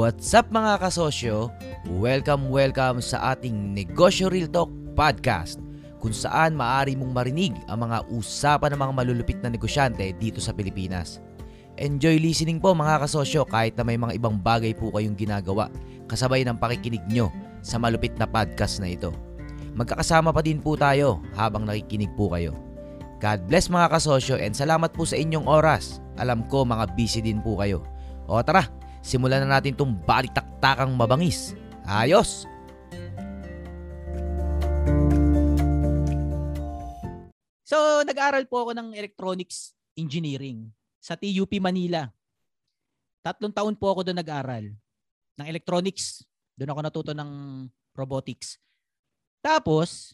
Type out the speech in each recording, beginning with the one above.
What's up mga kasosyo? Welcome sa ating Negosyo Real Talk Podcast, kung saan maaari mong marinig ang mga usapan ng mga malulupit na negosyante dito sa Pilipinas. Enjoy listening po mga kasosyo, kahit na may mga ibang bagay po kayong ginagawa kasabay ng pakikinig nyo sa malupit na podcast na ito. Magkakasama pa din po tayo habang nakikinig po kayo. God bless mga kasosyo, and salamat po sa inyong oras. Alam ko mga busy din po kayo. O tara, simulan na natin itong balitaktakang mabangis. Ayos! So, nag-aral po ako ng electronics engineering sa TUP Manila. 3 taon po ako doon nag-aral ng electronics. Doon ako natuto ng robotics. Tapos,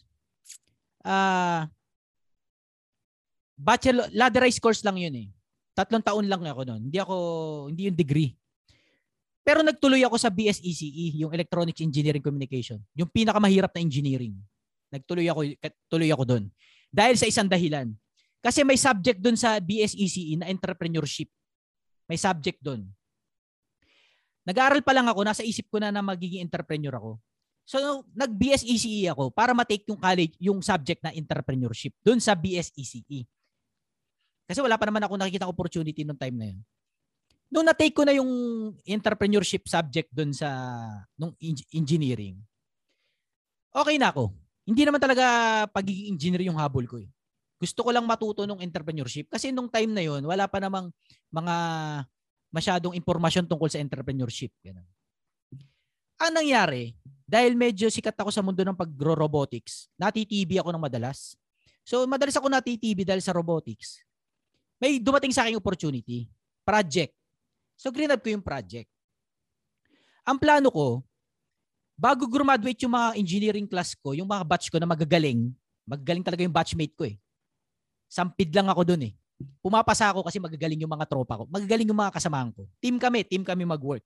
bachelor, ladderized course lang yun eh. 3 taon lang ako noon. Hindi yung degree. Pero nagtuloy ako sa BSECE, yung Electronics Engineering Communication. Yung pinakamahirap na engineering. Tuloy ako doon. Dahil sa isang dahilan. Kasi may subject doon sa BSECE na entrepreneurship. May subject doon. Nag-aaral pa lang ako, nasa isip ko na magiging entrepreneur ako. So, nag-BSECE ako para ma-take yung subject na entrepreneurship doon sa BSECE. Kasi wala pa naman ako nakikita opportunity noong time na yun. Nung na-take ko na yung entrepreneurship subject doon sa nung engineering, okay na ako. Hindi naman talaga pagiging engineer yung habol ko eh. Gusto ko lang matuto ng entrepreneurship kasi nung time na yun, wala pa namang mga masyadong impormasyon tungkol sa entrepreneurship. Ganun. Ang nangyari, dahil medyo sikat ako sa mundo ng pag-robotics, natitv ako ng madalas. So madalas ako natitv dahil sa robotics. May dumating sa akin opportunity, project. So, greenup ko yung project. Ang plano ko, bago graduate yung mga engineering class ko, yung mga batch ko na magagaling talaga yung batchmate ko eh. Sampid lang ako dun eh. Pumapasa ako kasi magagaling yung mga tropa ko. Magagaling yung mga kasamahan ko. Team kami mag-work.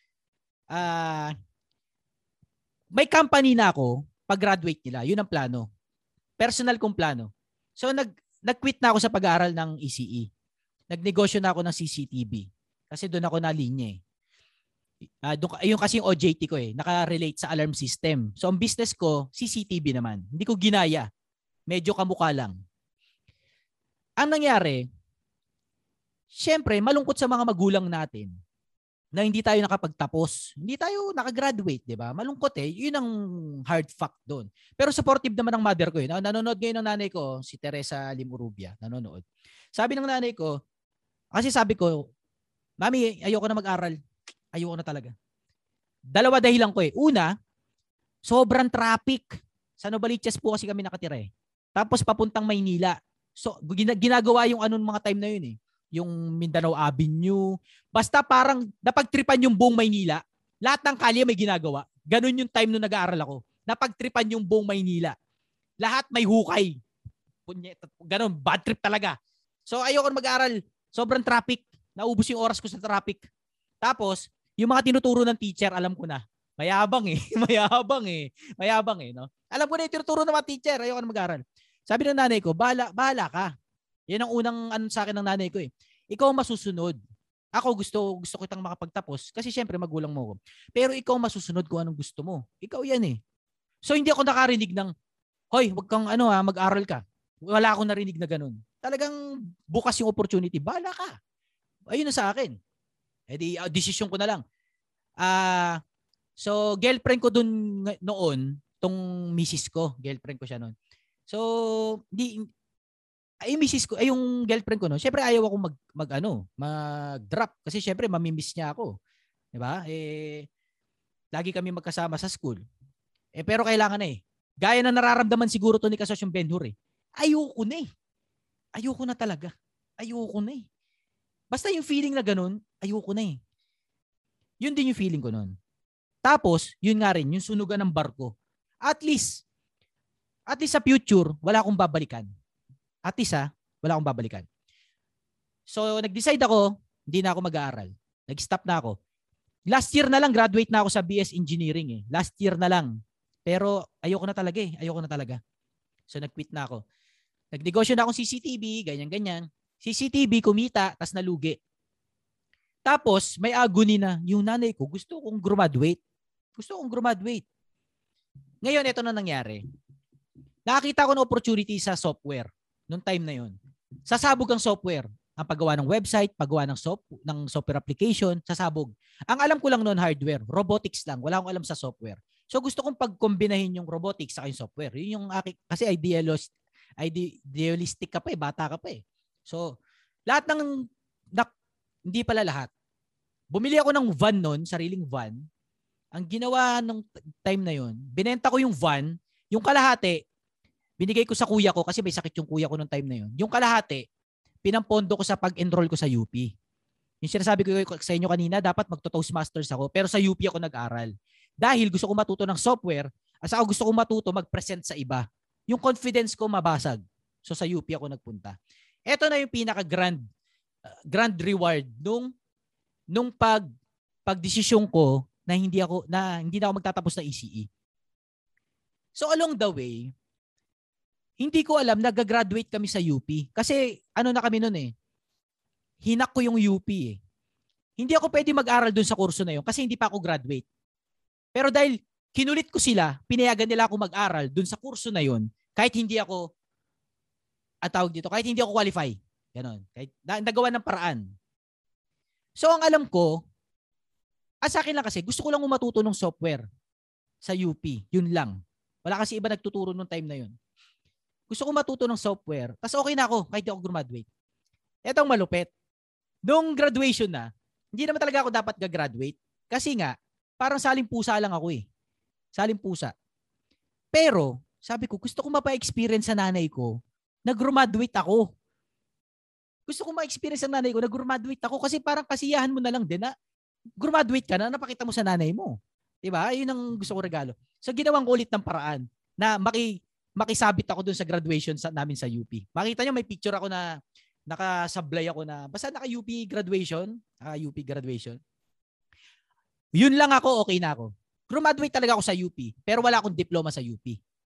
May company na ako pag-graduate nila. Yun ang plano. Personal kong plano. So, nag-quit na ako sa pag-aaral ng ECE. Nagnegosyo na ako ng CCTV. Kasi doon ako nalinya eh. Yung kasi yung OJT ko eh. Naka-relate sa alarm system. So, ang business ko, CCTV naman. Hindi ko ginaya. Medyo kamukha lang. Ang nangyari, syempre, malungkot sa mga magulang natin na hindi tayo nakapagtapos. Hindi tayo nakagraduate, di ba? Malungkot eh. Yun ang hard fact doon. Pero supportive naman ng mother ko eh. Nanonood ngayon ng nanay ko, si Teresa Limurubia. Nanonood. Sabi ng nanay ko, kasi sabi ko, Mami, ayoko na mag-aral. Ayoko na talaga. 2 dahilan ko eh. Una, sobrang traffic. Sa Novaliches po kasi kami nakatira eh. Tapos papuntang Maynila. So, ginagawa yung mga time na yun eh. Yung Mindanao Avenue. Basta parang napagtripan yung buong Maynila. Lahat ng kalye may ginagawa. Ganun yung time nung nag-aaral ako. Napagtripan yung buong Maynila. Lahat may hukay. Ganun, bad trip talaga. So, ayoko na mag-aaral. Sobrang traffic. Naubos yung oras ko sa traffic. Tapos, yung mga tinuturo ng teacher, alam ko na. Mayabang eh. Mayabang eh. No? Alam ko na yung tinuturo ng mga teacher. Ayoko na mag-aral. Sabi ng nanay ko, bahala ka. Yan ang unang sa akin ng nanay ko eh. Ikaw masusunod. Ako gusto kitang makapagtapos kasi syempre magulang mo ko. Pero ikaw masusunod kung anong gusto mo. Ikaw yan eh. So, hindi ako nakarinig ng, hoy, wag kang mag-aral ka. Wala akong narinig na ganun. Talagang bukas yung opportunity. Bahala ka. Ayun na sa akin. Decision ko na lang. So, girlfriend ko dun noon, tong misis ko. Girlfriend ko siya noon. So, yung girlfriend ko noon, syempre ayaw ako mag-drop. Kasi syempre, mamimiss niya ako. Diba? Lagi kami magkasama sa school. Pero kailangan na eh. Gaya na nararamdaman siguro to ni Kasosyong Ben-Hur eh. Ayoko na eh. Ayoko na talaga. Ayoko na eh. Basta yung feeling na ganun, ayoko na eh. Yun din yung feeling ko nun. Tapos, yun nga rin, yung sunugan ng barko. At least sa future, wala akong babalikan. Wala akong babalikan. So, nag-decide ako, hindi na ako mag-aaral. Nag-stop na ako. Last year na lang, graduate na ako sa BS Engineering eh. Last year na lang. Pero, ayoko na talaga eh. Ayoko na talaga. So, nag-quit na ako. Nagnegosyo na akong CCTV, ganyan-ganyan. CCTV, kumita, tas nalugi. Tapos, may agony na, yung nanay ko, gusto kong graduate. Gusto kong graduate. Ngayon, ito na nangyari. Nakakita ko ng opportunity sa software noong time na yon. Sasabog ang software. Ang paggawa ng website, paggawa ng software application, sasabog. Ang alam ko lang noon hardware, robotics lang. Wala akong alam sa software. So gusto kong pagkombinahin yung robotics sa yung software. Yun yung aking, kasi idealistic ka pa eh, bata ka pa eh. So, lahat hindi pala lahat. Bumili ako ng van noon, sariling van. Ang ginawa nung time na yon, binenta ko yung van, yung kalahati, binigay ko sa kuya ko kasi may sakit yung kuya ko nung time na yon. Yung kalahati, pinampondo ko sa pag-enroll ko sa UP. Yung sinasabi ko sa inyo kanina, dapat magto-Toastmasters ako, pero sa UP ako nag-aral. Dahil gusto ko matuto ng software, at saka gusto ko matuto mag-present sa iba. Yung confidence ko mabasag. So sa UP ako nagpunta. Ito na yung grand reward nung pagdesisyon ko na hindi na ako magtatapos na ECE. So along the way, hindi ko alam, nag-graduate kami sa UP. Kasi ano na kami noon eh. Hinak ko yung UP eh. Hindi ako pwede mag-aral dun sa kurso na yun kasi hindi pa ako graduate. Pero dahil kinulit ko sila, pinayagan nila ako mag-aral dun sa kurso na yun kahit hindi ako kahit hindi ako qualify. Ganon. Kahit nagawa ng paraan. So ang alam ko, sa akin lang kasi, gusto ko lang matuto ng software sa UP. Yun lang. Wala kasi iba nagtuturo nung time na yun. Gusto ko matuto ng software. Tapos okay na ako kahit di ako graduate. Etong malupit. Nung graduation na, hindi naman talaga ako dapat gagraduate. Kasi nga, parang saling pusa lang ako eh. Saling pusa. Pero, sabi ko, gusto ko mapa-experience sa nanay ko na graduate ako. Gusto ko ma-experience sa nanay ko na graduate ako kasi parang kasiyahan mo na lang din na graduate ka na, napakita mo sa nanay mo. Diba? Yun ang gusto ko regalo. So, ginawang ko ulit ng paraan na makisabit ako dun sa graduation namin sa UP. Makita nyo, may picture ako na nakasablay ako na, basta naka-UP graduation. UP graduation. Yun lang ako, okay na ako. Graduate talaga ako sa UP, pero wala akong diploma sa UP.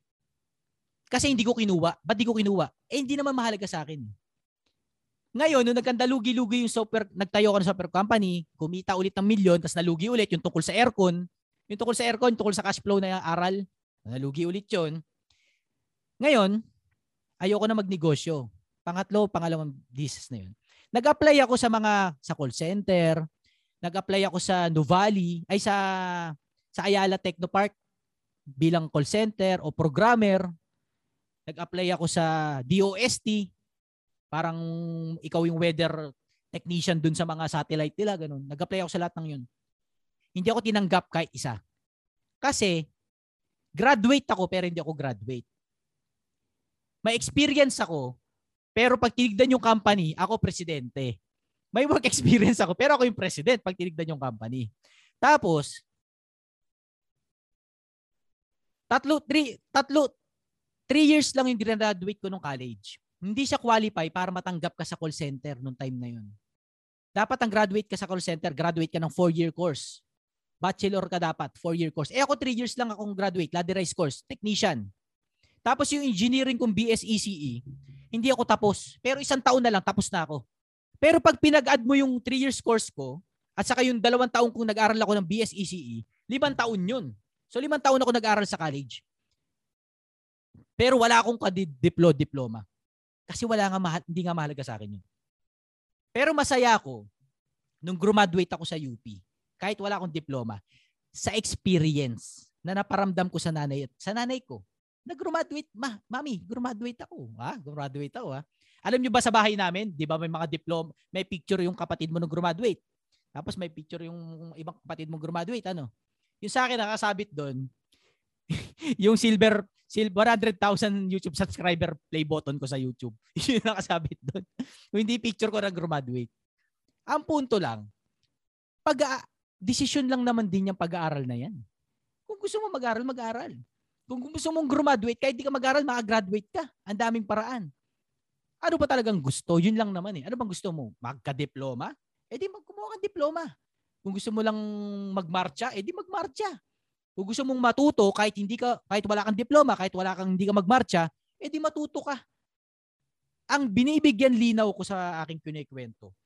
Kasi hindi ko kinuha. Ba't di ko kinuha? Hindi naman mahalaga sa akin. Ngayon, nung nagkandalugi-lugi yung software, nagtayo ako ng software company, kumita ulit ng milyon, tapos nalugi ulit yung tungkol sa aircon. Yung tungkol sa cash flow na aral, nalugi ulit yun. Ngayon, ayoko na magnegosyo. Pangalawang business na yun. Nag-apply ako sa call center, nag-apply ako sa Nuvali, sa Ayala Technopark bilang call center o programmer. Nag-apply ako sa DOST, parang ikaw yung weather technician dun sa mga satellite nila, ganun. Nag-apply ako sa lahat ng yun. Hindi ako tinanggap kahit isa. Kasi, graduate ako pero hindi ako graduate. May experience ako, pero pag tinignan yung company, ako presidente. May work experience ako, pero ako yung president pag tinignan yung company. Tapos, 3 years lang yung graduate ko nung college. Hindi siya qualify para matanggap ka sa call center nung time na yun. Dapat ang graduate ka sa call center, graduate ka ng 4-year course. Bachelor ka dapat, 4-year course. Ako 3 years lang akong graduate, ladderized course, technician. Tapos yung engineering kong BS-ECE, hindi ako tapos. Pero 1 taon na lang, tapos na ako. Pero pag pinag-add mo yung 3 years course ko, at saka yung 2 taon kong nag-aral ako ng BS-ECE, 5 taon yun. So 5 taon ako nag-aral sa college. Pero wala akong diploma. Kasi hindi nga mahalaga sa akin yun. Pero masaya ako nung graduate ako sa UP, kahit wala akong diploma, sa experience na naparamdam ko sa nanay ko. Nag-graduate, mami, graduate ako. Graduate ako. Alam niyo ba sa bahay namin, di ba may mga diploma, may picture yung kapatid mo nung graduate. Tapos may picture yung ibang kapatid mo graduate, ano? Yung sa akin nakasabit doon, yung silver 100,000 YouTube subscriber play button ko sa YouTube. Yun yung nakasabit doon. Hindi picture ko na graduate. Ang punto lang, decision lang naman din yung pag-aaral na yan. Kung gusto mo mag-aaral, mag-aaral. Kung gusto mong graduate, kahit di ka mag-aaral, maka-graduate ka. Ang daming paraan. Ano ba talagang gusto? Yun lang naman eh. Ano bang gusto mo? Magka-diploma? Di kumuha kang diploma. Kung gusto mo lang magmarcha, di magmarcha. Kung gusto mong matuto kahit wala kang diploma, kahit hindi ka magmarcha, di matuto ka. Ang binibigyan linaw ko sa aking kinikwento,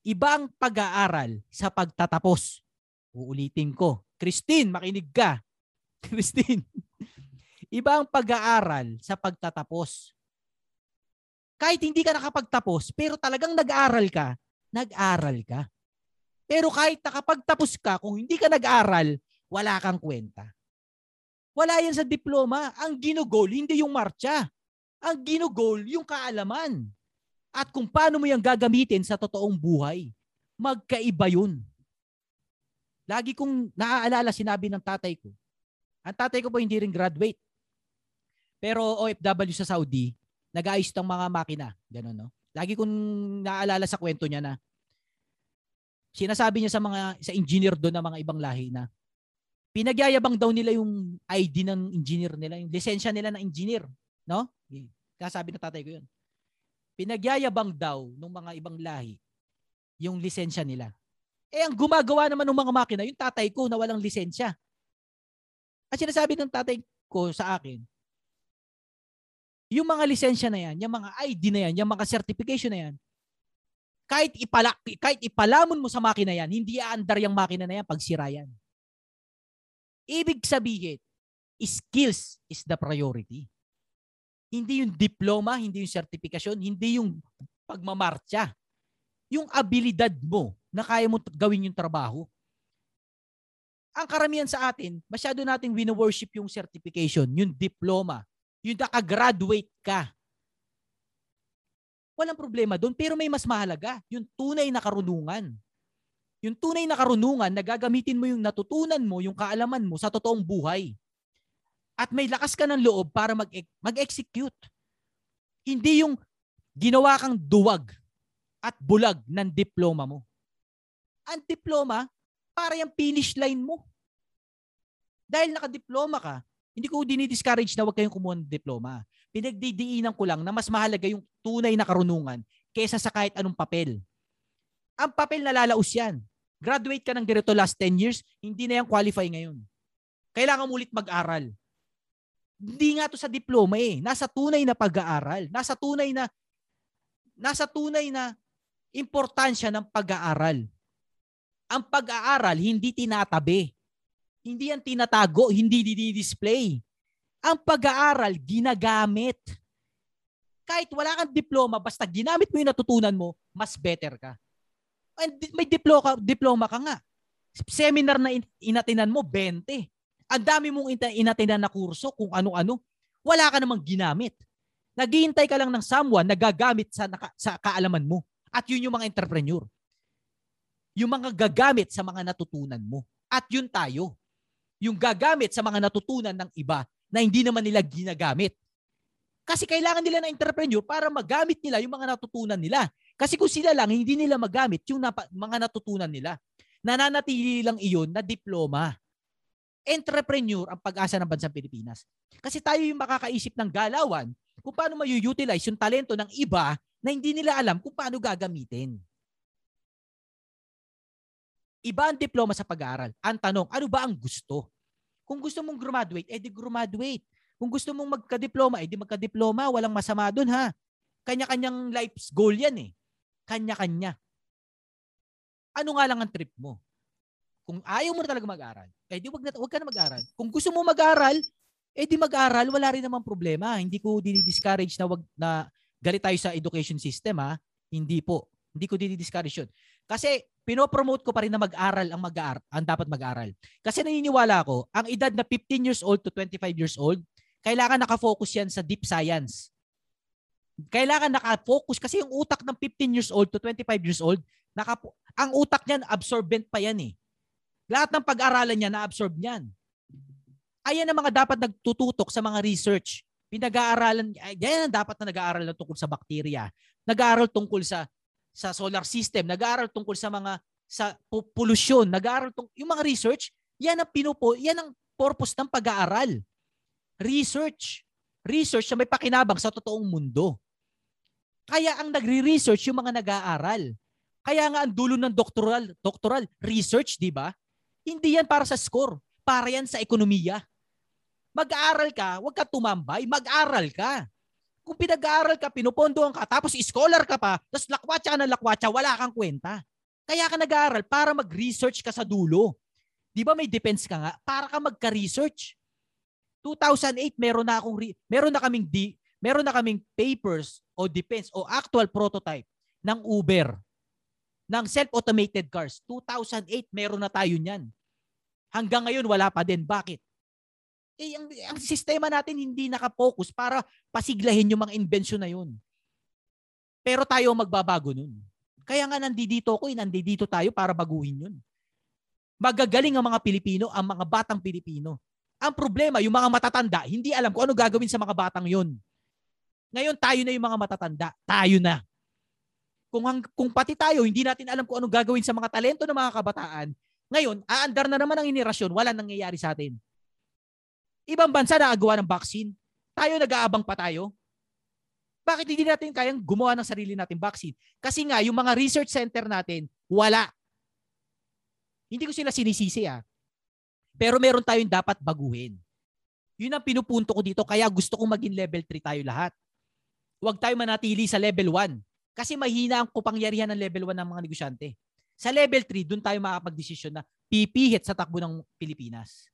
Iba ang pag-aaral sa pagtatapos. Uulitin ko. Christine, makinig ka. Christine. Iba ang pag-aaral sa pagtatapos. Kahit hindi ka nakapagtapos, pero talagang nag-aaral ka, nag-aral ka. Pero kahit nakapagtapos ka, kung hindi ka nag-aral, wala kang kwenta. Wala yan sa diploma. Ang ginugol, hindi yung martsa. Ang ginugol, yung kaalaman. At kung paano mo yung gagamitin sa totoong buhay. Magkaiba yun. Lagi kong naaalala, sinabi ng tatay ko. Ang tatay ko po hindi rin graduate. Pero OFW sa Saudi, nag-aayos ng mga makina. Ganun, no? Lagi kong naaalala sa kwento niya na sinasabi niya sa engineer doon ng mga ibang lahi na pinagyayabang daw nila yung ID ng engineer nila, yung lisensya nila ng engineer. No? Kasabi ng tatay ko yun. Pinagyayabang daw ng mga ibang lahi yung lisensya nila. Ang gumagawa naman ng mga makina, yung tatay ko na walang lisensya. At sinasabi ng tatay ko sa akin, yung mga lisensya na yan, yung mga ID na yan, yung mga certification na yan, kahit ipalamon mo sa makina yan, hindi aandar yung makina na yan pag sira yan. Ibig sabihin, skills is the priority. Hindi yung diploma, hindi yung certification, hindi yung pagmamartsa. Yung abilidad mo na kaya mo gawin yung trabaho. Ang karamihan sa atin, masyado nating wino-worship yung certification, yung diploma, yung nakagraduate ka. Walang problema doon, pero may mas mahalaga, yung tunay na karunungan. Yung tunay na karunungan, nagagamitin mo yung natutunan mo, yung kaalaman mo sa totoong buhay. At may lakas ka ng loob para mag-execute. Hindi yung ginawa kang duwag at bulag ng diploma mo. Ang diploma, para yung finish line mo. Dahil nakadiploma ka, hindi ko dinidiscourage na huwag kayong kumuha ng diploma. Pinagdidiinan ko lang na mas mahalaga yung tunay na karunungan kaysa sa kahit anong papel. Ang papel nalalaos yan. Graduate ka ng ganito last 10 years, hindi na yan qualify ngayon. Kailangan mo ulit mag-aral. Hindi nga to sa diploma eh. Nasa tunay na pag-aaral. Nasa tunay na importansya ng pag-aaral. Ang pag-aaral, hindi tinatabi. Hindi yan tinatago, hindi didi-display. Ang pag-aaral, ginagamit. Kahit wala kang diploma, basta ginamit mo yung natutunan mo, mas better ka. And may diploma ka nga. Seminar na inatinan mo, 20. Ang dami mong inatinan na kurso kung ano-ano. Wala ka namang ginamit. Naghihintay ka lang ng someone na gagamit sa kaalaman mo. At yun yung mga entrepreneur. Yung mga gagamit sa mga natutunan mo. At yun tayo. Yung gagamit sa mga natutunan ng iba na hindi naman nila ginagamit. Kasi kailangan nila ng entrepreneur para magamit nila yung mga natutunan nila. Kasi kung sila lang, hindi nila magamit yung mga natutunan nila. Nananatili lang iyon na diploma. Entrepreneur ang pag-asa ng bansang Pilipinas. Kasi tayo yung makakaisip ng galawan kung paano ma-utilize yung talento ng iba na hindi nila alam kung paano gagamitin. Iba ang diploma sa pag-aaral. Ang tanong, ano ba ang gusto? Kung gusto mong graduate, edi graduate. Kung gusto mong magka-diploma, edi magka-diploma. Walang masama dun ha. Kanya-kanyang life's goal yan eh. Kanya-kanya. Ano nga lang ang trip mo? Kung ayaw mo na talaga mag-aral, edi wag ka na mag-aral. Kung gusto mo mag-aral, edi mag-aral, wala rin namang problema. Hindi ko dinidiscourage na galit tayo sa education system ha. Hindi po. Hindi ko dinidiscourage yun. Kasi pinopromote ko pa rin na mag-aral ang dapat mag-aral. Kasi naniniwala ako, ang edad na 15 years old to 25 years old, kailangan nakafocus yan sa deep science. Kailangan nakafocus kasi yung utak ng 15 years old to 25 years old, ang utak niyan absorbent pa yan eh. Lahat ng pag-aralan niya na-absorb niyan. Ayan ang mga dapat nagtututok sa mga research. Pinag-aaralan, yan ang dapat na nag-aaral na tungkol sa bakterya. Nag-aaral tungkol sa solar system, nag-aaral tungkol sa pollution, nag-aaral yung mga research, yan ang purpose ng pag-aaral. Research na may pakinabang sa totoong mundo. Kaya ang nagre-research yung mga nag-aaral. Kaya nga ang dulo ng doctoral research, di ba? Hindi yan para sa score, para yan sa ekonomiya. Mag-aaral ka, huwag ka tumambay, mag-aral ka. Kung pinag-aaral ka, pinupondohan ka, tapos scholar ka pa, tapos lakwatsa ka ng lakwatsa, wala kang kwenta. Kaya ka nag-aaral para mag-research ka sa dulo. Di ba may defense ka nga? Para ka magka-research. 2008, meron na kaming papers o defense o actual prototype ng Uber, ng self-automated cars. 2008, meron na tayo niyan. Hanggang ngayon, wala pa din. Bakit? Ang sistema natin hindi nakapokus para pasiglahin yung mga invention na yun. Pero tayo magbabago nun. Kaya nga nandito tayo para baguhin yun. Magagaling ang mga Pilipino, ang mga batang Pilipino. Ang problema, yung mga matatanda, hindi alam kung ano gagawin sa mga batang yun. Ngayon, tayo na yung mga matatanda. Tayo na. Kung pati tayo, hindi natin alam kung ano gagawin sa mga talento ng mga kabataan, ngayon, aandar na naman ang henerasyon, wala nangyayari sa atin. Ibang bansa nakagawa ng vaccine. Tayo nag-aabang pa tayo. Bakit hindi natin kayang gumawa ng sarili nating vaccine? Kasi nga, yung mga research center natin, wala. Hindi ko sila sinisisi Pero meron tayong dapat baguhin. Yun ang pinupunto ko dito, kaya gusto kong maging level 3 tayo lahat. Huwag tayo manatili sa level 1. Kasi mahina ang kapangyarihan ng level 1 ng mga negosyante. Sa level 3, dun tayo makakapag-desisyon na pipihit sa takbo ng Pilipinas.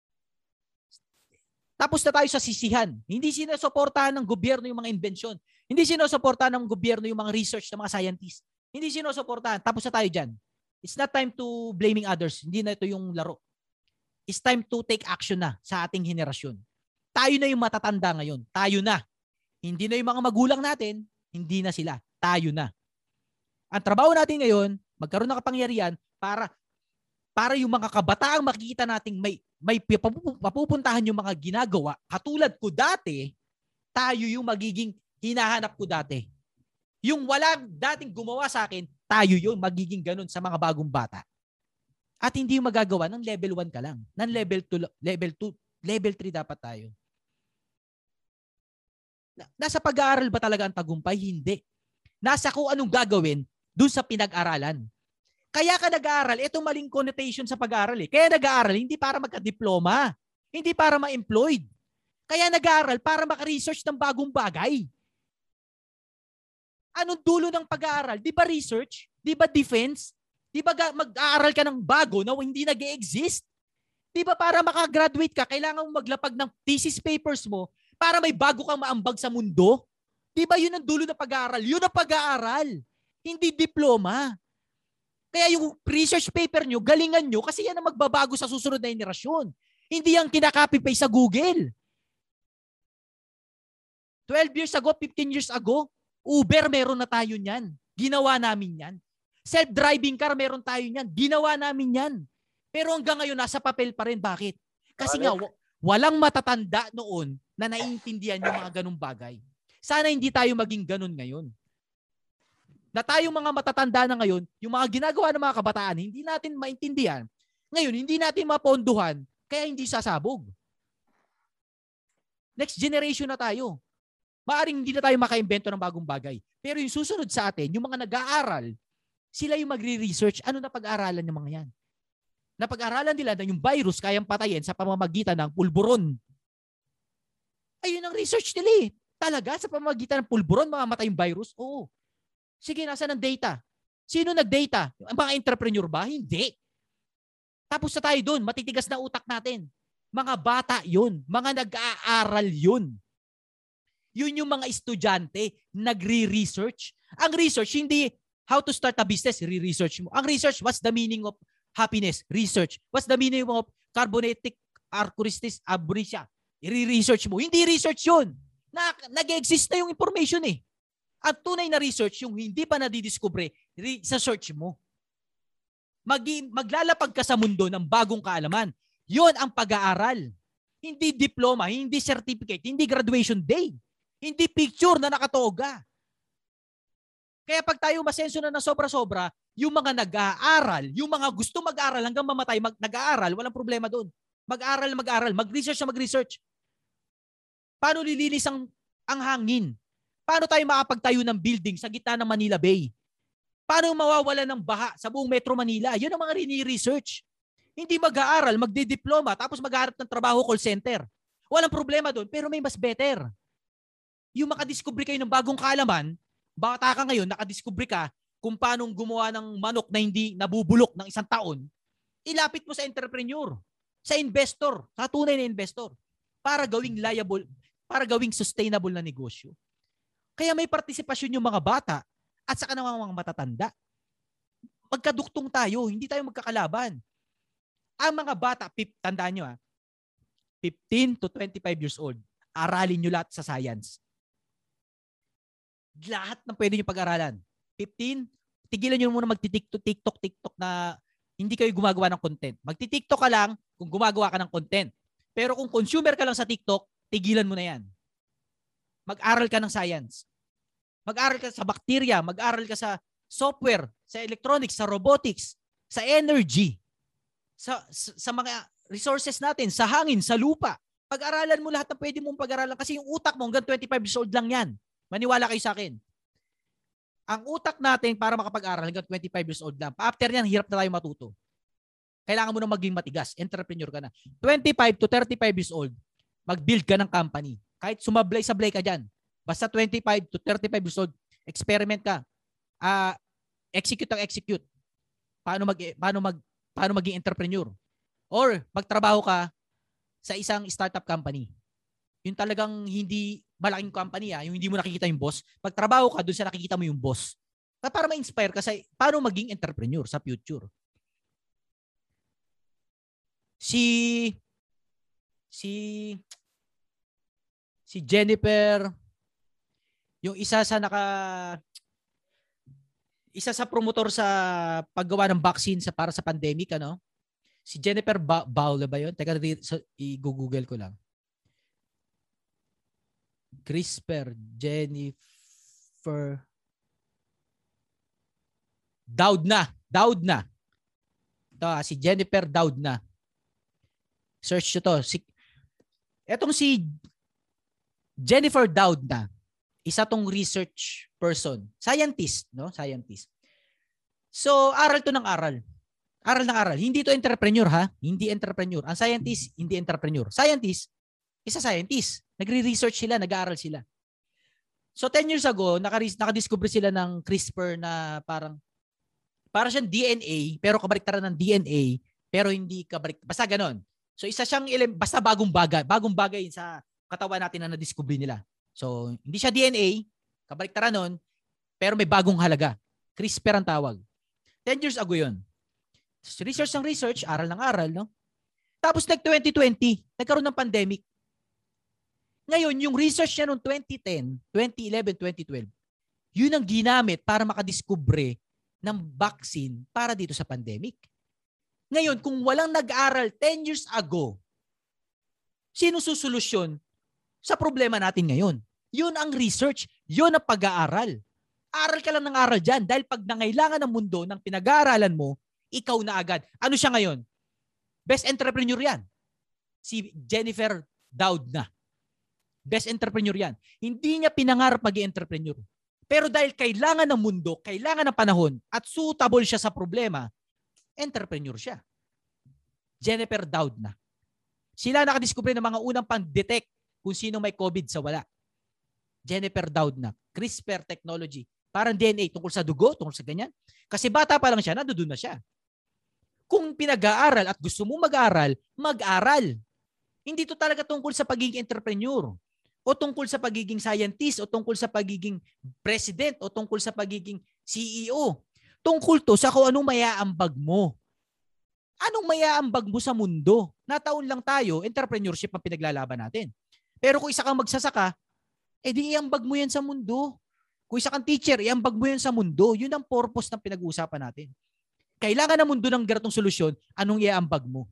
Tapos na tayo sa sisihan. Hindi sinusuportahan ng gobyerno yung mga invention. Hindi sinusuportahan ng gobyerno yung mga research ng mga scientists. Hindi sinusuportahan. Tapos na tayo dyan. It's not time to blaming others. Hindi na ito yung laro. It's time to take action na sa ating henerasyon. Tayo na yung matatanda ngayon. Tayo na. Hindi na yung mga magulang natin. Hindi na sila. Tayo na. Ang trabaho natin ngayon, magkaroon ng kapangyarihan para yung mga kabataang makikita nating may papupuntahan yung mga ginagawa. Katulad ko dati, tayo yung magiging hinahanap ko dati. Yung walang dating gumawa sa akin, tayo yung magiging ganun sa mga bagong bata. At hindi yung magagawa ng level 1 ka lang. Ng level 2, level 3 dapat tayo. Nasa pag-aaral ba talaga ang tagumpay? Hindi. Nasa kung anong gagawin dun sa pinag-aralan. Kaya ka nag-aaral, itong maling connotation sa pag-aaral Kaya nag-aaral, hindi para magka-diploma. Hindi para ma-employed. Kaya nag-aaral para maka-research ng bagong bagay. Anong dulo ng pag-aaral? Di ba research? Di ba defense? Di ba mag-aaral ka ng bago na hindi nag-e-exist? Di ba para makagraduate ka, kailangan mo maglapag ng thesis papers mo para may bago kang maambag sa mundo? Di ba yun ang dulo ng pag-aaral? Yun ang pag-aaral. Hindi diploma. Kaya yung research paper nyo, galingan nyo kasi yan ang magbabago sa susunod na henerasyon. Hindi yung kinaka-copy-paste sa Google. 12 years ago, 15 years ago, Uber, meron na tayo niyan. Ginawa namin yan. Self-driving car, meron tayo niyan. Ginawa namin yan. Pero hanggang ngayon, nasa papel pa rin. Bakit? Kasi nga, walang matatanda noon na naiintindihan yung mga ganung bagay. Sana hindi tayo maging ganun ngayon. Na tayong mga matatanda na ngayon, yung mga ginagawa ng mga kabataan, hindi natin maintindihan. Ngayon, hindi natin maponduhan, kaya hindi sasabog. Next generation na tayo. Maaring hindi na tayo maka-invento ng bagong bagay. Pero yung susunod sa atin, yung mga nag-aaral, sila yung magre-research. Ano na pag-aaralan ng mga yan? Napag-aralan nila na yung virus kayang patayin sa pamamagitan ng pulburon. Ayun ang research nila Talaga, sa pamamagitan ng pulburon, mamamatay yung virus? Oo. Sige, nasa ng data? Sino nag-data? Ang mga entrepreneur ba? Hindi. Tapos na tayo doon, matitigas na utak natin. Mga bata yun. Mga nag-aaral yun. Yun yung mga estudyante, nagre-research. Ang research, hindi how to start a business, re-research mo. Ang research, what's the meaning of happiness? Research. What's the meaning of carbonatic acrostics abresia? I-research mo. Hindi research yun. Nag-exist na yung information Ang tunay na research, yung hindi pa nadidiscover, sa search mo. Maglalapag ka sa mundo ng bagong kaalaman. Yun ang pag-aaral. Hindi diploma, hindi certificate, hindi graduation day. Hindi picture na nakatoga. Kaya pag tayo masenso na ng sobra-sobra, yung mga nag-aaral, yung mga gusto mag-aaral hanggang mamatay, nag-aaral, walang problema doon. Mag-aaral, mag-research. Paano lilinis ang hangin? Paano tayo makapagtayo ng building sa gitna ng Manila Bay? Paano mawawala ng baha sa buong Metro Manila? Yun ang mga rini-research. Hindi mag-aaral, magdidiploma, tapos maghahanap ng trabaho call center. Walang problema doon, pero may mas better. Yung makadiscover kayo ng bagong kaalaman, bata ka ngayon, nakadiscover ka, kung paano gumawa ng manok na hindi nabubulok ng isang taon, ilapit mo sa entrepreneur, sa investor, sa tunay na investor, para gawing liable, para gawing sustainable na negosyo. Kaya may partisipasyon yung mga bata at saka naman mga matatanda. Magkaduktong tayo, hindi tayo magkakalaban. Ang mga bata, tandaan nyo 15 to 25 years old, aralin nyo lahat sa science. Lahat ng pwede nyo pag-aralan. 15, tigilan nyo muna magti-TikTok na hindi kayo gumagawa ng content. Magti-TikTok ka lang kung gumagawa ka ng content. Pero kung consumer ka lang sa TikTok, tigilan mo na yan. Mag-aral ka ng science. Mag-aral ka sa bacteria, mag-aral ka sa software, sa electronics, sa robotics, sa energy, sa mga resources natin, sa hangin, sa lupa. Pag-aralan mo lahat na pwede mong pag-aralan kasi yung utak mo hanggang 25 years old lang yan. Maniwala kayo sa akin. Ang utak natin para makapag-aral hanggang 25 years old lang. After yan, hirap na tayo matuto. Kailangan mo na maging matigas. Entrepreneur ka na. 25 to 35 years old, mag-build ka ng company. Kahit sumablay-sablay ka dyan. Basta 25 to 35 years old, experiment ka. Execute. Paano maging entrepreneur? Or magtrabaho ka sa isang startup company. Yung talagang hindi malaking company, yung hindi mo nakikita yung boss. Pagtrabaho ka, doon sa nakikita mo yung boss. Para ma-inspire ka sa paano maging entrepreneur sa future. Si Jennifer, yung isa sa promotor sa paggawa ng vaccine para sa pandemic, si Jennifer Bowle ba yun? Teka, i-google ko lang. CRISPR, Jennifer Doudna. Ito, si Jennifer Doudna. Search nyo to. Etong si Jennifer Doudna, isa tong research person. Scientist, no? Scientist. So, aral to ng aral. Aral ng aral. Hindi to entrepreneur, ha? Hindi entrepreneur. Ang scientist, hindi entrepreneur. Scientist, isa scientist. Nagre-research sila, nag-aaral sila. So 10 years ago, nakadiscover sila ng CRISPR na para siyang DNA, pero kabaliktaran ng DNA, pero hindi basta ganon. So isa siyang basta bagong bagay sa katawan natin na na-discover nila. So hindi siya DNA, kabaliktaran nun, pero may bagong halaga. CRISPR ang tawag. 10 years ago yun. Research ng research, aral ng aral, no? Tapos 2020, nagkaroon ng pandemic. Ngayon, yung research niya noong 2010, 2011, 2012, yun ang ginamit para makadiskubre ng vaccine para dito sa pandemic. Ngayon, kung walang nag-aral 10 years ago, sino susolusyon sa problema natin ngayon? Yun ang research. Yun ang pag-aaral. Aral ka lang ng aral dyan dahil pag nangailangan ng mundo ng pinag-aaralan mo, ikaw na agad. Ano siya ngayon? Best entrepreneur yan. Si Jennifer Doudna. Best entrepreneur yan. Hindi niya pinangarap maging entrepreneur. Pero dahil kailangan ng mundo, kailangan ng panahon, at suitable siya sa problema, entrepreneur siya. Jennifer Doudna. Sila nakadiskubre ng mga unang pang-detect kung sino may COVID sa wala. Jennifer Doudna. CRISPR technology. Parang DNA tungkol sa dugo, tungkol sa ganyan. Kasi bata pa lang siya, nandoon na siya. Kung pinag-aaral at gusto mo mag-aral, mag-aral. Hindi to talaga tungkol sa pagiging entrepreneur. O tungkol sa pagiging scientist, o tungkol sa pagiging president, o tungkol sa pagiging CEO. Tungkol to sa kung anong mayaambag mo. Anong mayaambag mo sa mundo? Nataon lang tayo, entrepreneurship ang pinaglalaban natin. Pero kung isa kang magsasaka, di iambag mo yan sa mundo. Kung isa kang teacher, iambag mo yan sa mundo. Yun ang purpose ng pinag-uusapan natin. Kailangan ng mundo ng ganitong solusyon, anong iambag mo?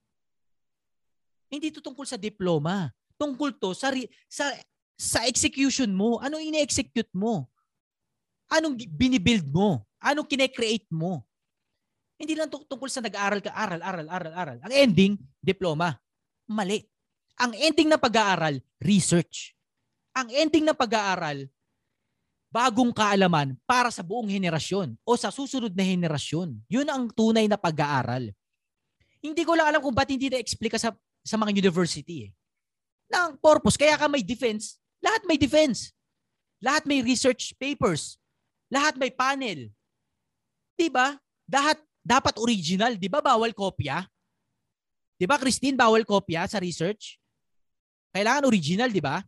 Hindi to tungkol sa diploma. Tungkol to sa execution mo. Anong ine-execute mo? Anong binibuild mo? Anong kine-create mo? Hindi lang tungkol sa nag-aaral ka, aral. Ang ending, diploma. Mali. Ang ending ng pag-aaral, research. Ang ending ng pag-aaral, bagong kaalaman para sa buong henerasyon o sa susunod na henerasyon. Yun ang tunay na pag-aaral. Hindi ko lang alam kung ba't hindi na-explica sa mga university. Ang purpose, kaya ka may defense, lahat may defense. Lahat may research papers. Lahat may panel. 'Di ba? Dapat original, 'di ba? Bawal kopya. 'Di ba, Christine, bawal kopya sa research? Kailangan original, 'di ba?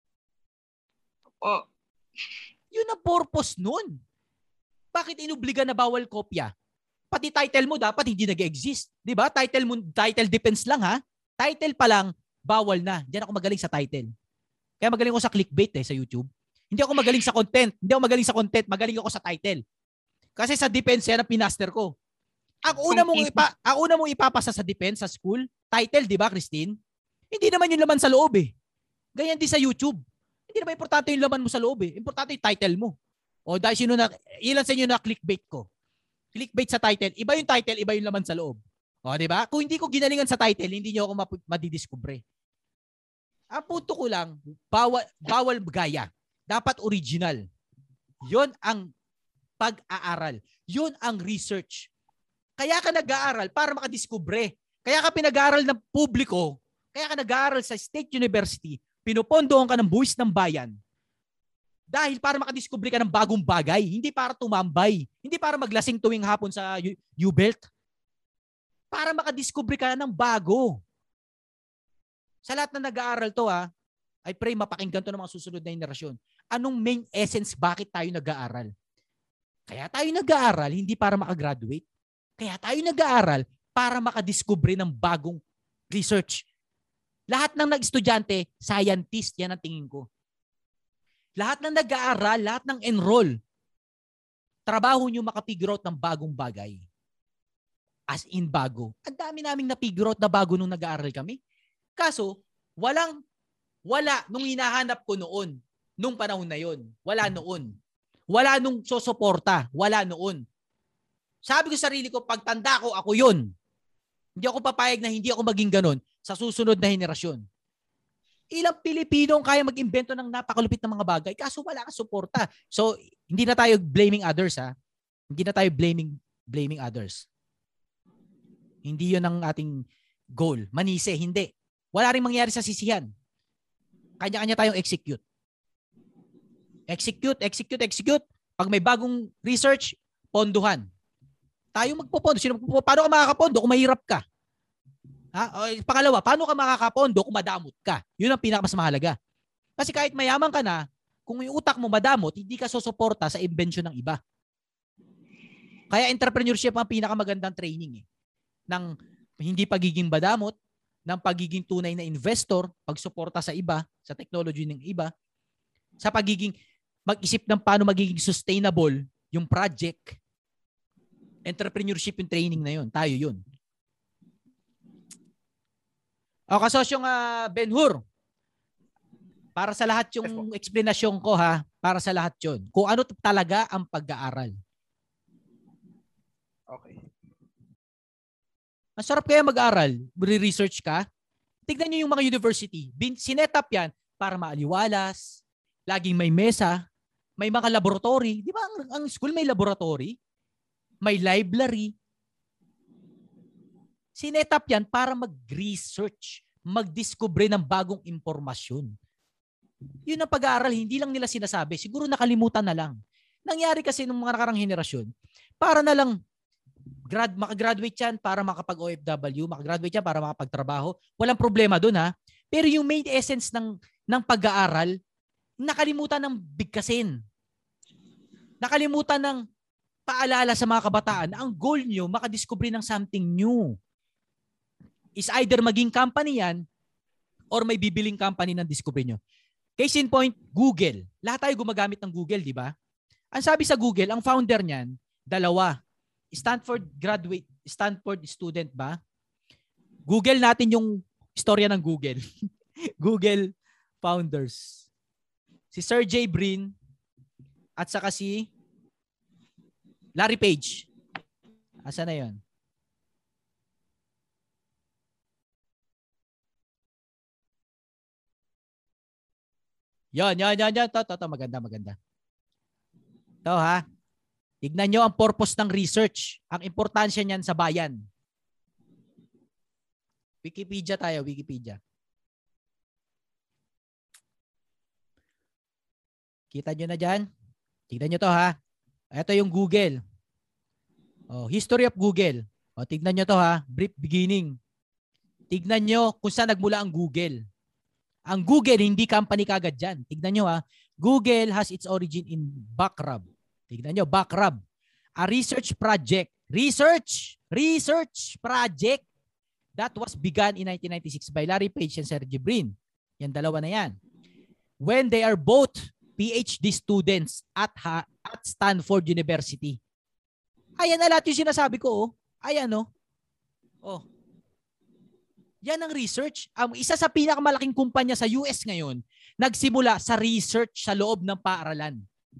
Oh. Yun ang purpose nun. Bakit inubliga na bawal kopya? Pati title mo dapat hindi nag-exist. 'Di ba? Title depends lang ha. Title pa lang, bawal na. Diyan ako magaling sa title. Kaya magaling ako sa clickbait sa YouTube. Hindi ako magaling sa content. Magaling ako sa title. Kasi sa defense yan ang pinaster ko. Ang una mong ipapasa sa defense sa school, title, 'di ba, Christine? Hindi naman yung laman sa loob eh. Ganyan din sa YouTube. Hindi naman importante yung laman mo sa loob eh. Importante yung title mo. O dahil ilan sa inyo na clickbait ko? Clickbait sa title. Iba yung title, iba yung laman sa loob. O, di ba? Kung hindi ko ginalingan sa title, hindi niyo ako madidiscover. Ang punto ko lang, bawal gaya. Dapat original. Yon ang pag-aaral. Yon ang research. Kaya ka nag-aaral para makadiskubre. Kaya ka pinag-aaral ng publiko. Kaya ka nag-aaral sa State University. Pinupondohan ka ng buwis ng bayan. Dahil para makadiskubre ka ng bagong bagay. Hindi para tumambay. Hindi para maglasing tuwing hapon sa U-Belt. Para makadiskubre ka ng bago. Sa lahat na nag-aaral to I pray mapakinggan to ng mga susunod na henerasyon. Anong main essence bakit tayo nag-aaral? Kaya tayo nag-aaral hindi para makagraduate. Kaya tayo nag-aaral para makadiskubre ng bagong research. Lahat ng nag-estudyante, scientist, yan ang tingin ko. Lahat ng nag-aaral, lahat ng enroll, trabaho nyo makapigure out ng bagong bagay. As in bago. Ang dami naming napigure out na bago nung nag-aaral kami. Kaso, wala nung hinahanap ko noon, nung panahon na yon. Wala noon. Wala nung sosuporta. Wala noon. Sabi ko sa sarili ko, pagtanda ko, ako yun. Hindi ako papayag na hindi ako maging ganon sa susunod na henerasyon. Ilang Pilipino ang kaya mag-imbento ng napakalupit na mga bagay kaso wala kang suporta. So, hindi na tayo blaming others Hindi na tayo blaming others. Hindi yun ang ating goal. Manise, hindi. Wala rin mangyari sa sisihan. Kanya-kanya tayong execute. Execute. Pag may bagong research, ponduhan. Tayo magpopondo. Paano ka makakapondo kung mahirap ka? Pangalawa, paano ka makakapondo kung madamot ka? Yun ang pinakamas mahalaga. Kasi kahit mayaman ka na, kung yung utak mo madamot, hindi ka susuporta sa invention ng iba. Kaya entrepreneurship ang pinakamagandang training ng hindi pagiging madamot, ng pagiging tunay na investor, pagsuporta sa iba, sa technology ng iba, sa pagiging mag-isip ng paano magiging sustainable yung project. Entrepreneurship yung training na yun. Tayo yun. O kasosyong Ben-Hur, para sa lahat yung explanation ko para sa lahat yun. Kung ano talaga ang pag-aaral. Okay. Masarap kaya mag-aral, re-research ka. Tignan nyo yung mga university. Sinet up yan para maaliwalas, laging may mesa, may mga laboratory. Di ba ang school may laboratory? May library. Sinet up yan para mag-research, mag-discover ng bagong impormasyon. Yun ang pag-aaral, hindi lang nila sinasabi. Siguro nakalimutan na lang. Nangyari kasi ng mga nakarang henerasyon, para na lang makagraduate yan para makapag-OFW, makagraduate yan para makapagtrabaho. Walang problema dun Pero yung main essence ng pag-aaral, nakalimutan ng bigkasin. Nakalimutan ng paalala sa mga kabataan na ang goal nyo, makadiscover ng something new. Is either maging company yan or may bibiling company ng discover nyo. Case in point, Google. Lahat tayo gumagamit ng Google, di ba? Ang sabi sa Google, ang founder niyan, dalawa. Stanford student ba? Google natin yung istorya ng Google. Google founders. Si Sergey Brin at saka si Larry Page. Asa na yon? Yan. To, maganda. To Tignan nyo ang purpose ng research. Ang importansya niyan sa bayan. Wikipedia tayo, Wikipedia. Kita nyo na dyan? Tignan nyo to Ito yung Google. History of Google. Tignan nyo to ha. Brief beginning. Tignan nyo kung saan nagmula ang Google. Ang Google, hindi company kagad dyan. Tignan nyo ha. Google has its origin in Backrub. Tignan nyo, Backrub. A research project. Research project that was begun in 1996 by Larry Page and Sergey Brin. Yan, dalawa na yan. When they are both PhD students at Stanford University. Ayan na lahat yung sinasabi ko. Ayan Yan ang research. Isa sa pinakamalaking kumpanya sa US ngayon, nagsimula sa research sa loob ng paaralan.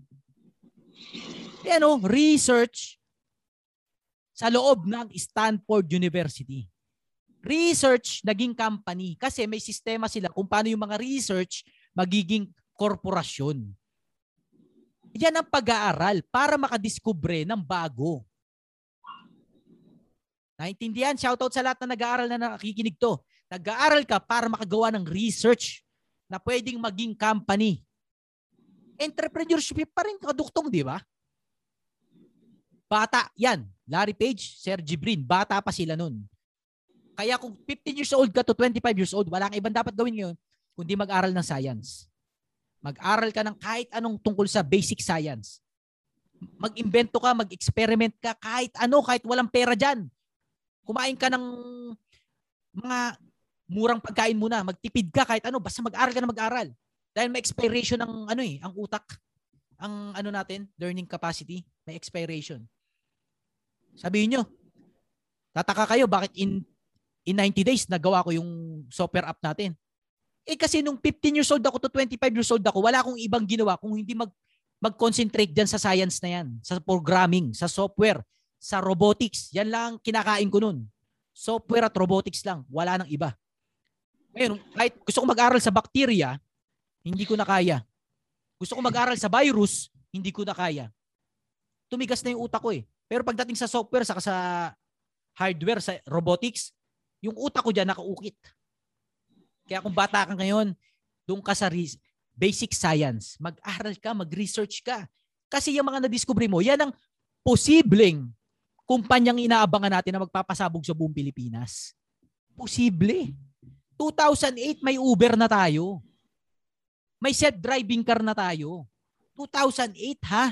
Ayan research sa loob ng Stanford University. Research naging company kasi may sistema sila kung paano yung mga research magiging korporasyon. Yan ang pag-aaral para makadiskubre ng bago. Naintindihan? Shoutout sa lahat na nag-aaral na nakikinig to. Nag-aaral ka para makagawa ng research na pwedeng maging company. Entrepreneurship pa rin kaduktong, di ba? Bata, yan. Larry Page, Sergey Brin, bata pa sila nun. Kaya kung 15 years old ka to 25 years old, wala kang ibang dapat gawin ngayon kundi mag-aral ng science. Mag-aral ka ng kahit anong tungkol sa basic science. Mag-invento ka, mag-experiment ka, kahit walang pera dyan. Kumain ka ng mga murang pagkain muna, magtipid ka kahit basta mag-aral ka na mag-aral. Dahil may expiration ng ang utak. Ang natin, learning capacity, may expiration. Sabihin nyo, tataka kayo bakit in 90 days nagawa ko yung software app natin. Kasi nung 15 years old ako to 25 years old ako, wala akong ibang ginawa kung hindi mag-concentrate dyan sa science na yan, sa programming, sa software, sa robotics. Yan lang kinakain ko nun. Software at robotics lang. Wala nang iba. Ngayon, kahit gusto ko mag-aral sa bacteria, hindi ko na kaya. Gusto ko mag-aral sa virus, hindi ko na kaya. Tumigas na yung utak ko eh. Pero pagdating sa software, saka sa hardware, sa robotics, yung utak ko dyan nakaukit. Kaya kung bata ka ngayon, doon ka sa basic science. Mag-aral ka, mag-research ka. Kasi yung mga nadiskubre mo, yan ang posibleng kumpanyang inaabangan natin na magpapasabog sa buong Pilipinas. Posible. 2008, may Uber na tayo. May self-driving car na tayo. 2008 ha?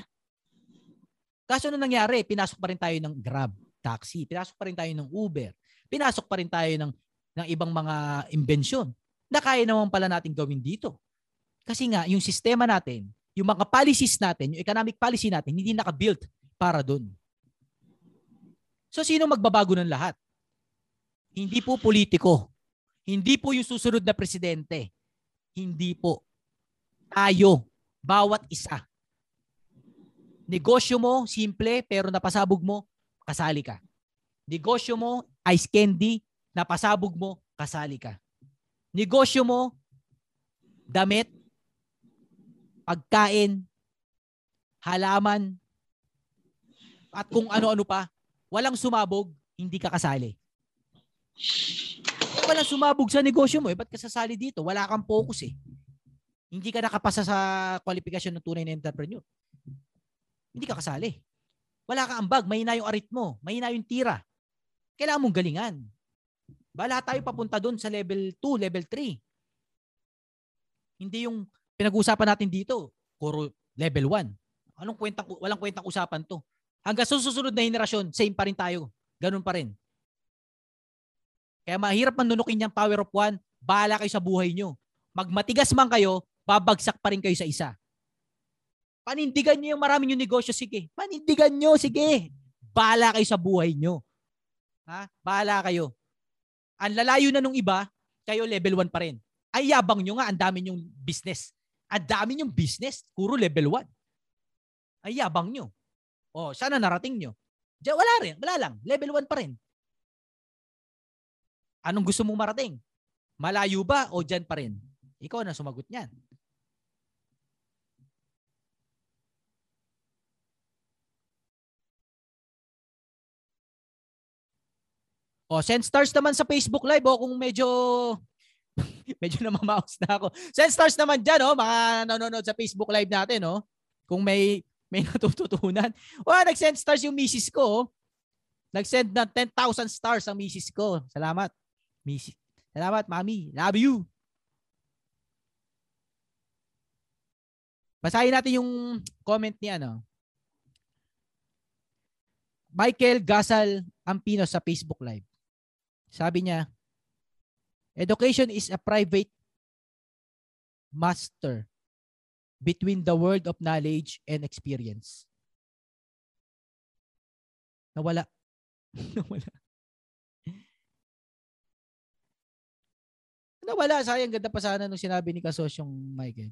Kaso ano nangyari? Pinasok pa rin tayo ng Grab, taxi. Pinasok pa rin tayo ng Uber. Pinasok pa rin tayo ng ibang mga imbensyon na kaya naman pala natin gawin dito. Kasi nga, yung sistema natin, yung mga policies natin, yung economic policy natin, hindi naka-built para doon. So, sino magbabago ng lahat? Hindi po politiko. Hindi po yung susunod na presidente. Hindi po. Tayo. Bawat isa. Negosyo mo, simple, pero napasabog mo, kasali ka. Negosyo mo, ice candy, napasabog mo, kasali ka. Negosyo mo, damit, pagkain, halaman, at kung ano-ano pa, walang sumabog, hindi ka kasali. Walang sumabog sa negosyo mo, ba't ka sasali dito? Wala kang focus eh. Hindi ka nakapasa sa kwalifikasyon ng tunay na entrepreneur. Hindi ka kasali. Wala kang ambag, mahina yung arit mo, mahina yung tira. Kailangan mong galingan. Lahat tayo papunta doon sa level 2, level 3. Hindi yung pinag-uusapan natin dito, puro level 1. Walang kwentang usapan to. Hanggang susunod na henerasyon, same pa rin tayo. Ganun pa rin. Kaya mahirap manunukin niyang power of one, bahala kayo sa buhay nyo. Magmatigas man kayo, babagsak pa rin kayo sa isa. Panindigan nyo yung maraming yung negosyo, sige. Panindigan nyo, sige. Bahala kayo sa buhay nyo. Ha? Bahala kayo. Ang lalayo na nung iba, kayo level 1 pa rin. Ay yabang nyo nga, ang dami nyong business. Ang dami nyong business, puro level 1. Ay yabang nyo. O, sana narating nyo. Diyan, wala lang. Level 1 pa rin. Anong gusto mong marating? Malayo ba o dyan pa rin? Ikaw na sumagot niyan. O, send stars naman sa Facebook Live kung medyo namamaos na ako. Send stars naman dyan, mga nanonood sa Facebook Live natin, kung may natututunan. Nag-send stars yung misis ko, Nag-send ng 10,000 stars ang misis ko. Salamat. Misis. Salamat, mami. Love you. Basahin natin yung comment ni Michael Gasal Ampino sa Facebook Live. Sabi niya, education is a private master between the world of knowledge and experience. Nawala. Nawala. Sayang, ganda pa sana nung sinabi ni Kasosyong Michael.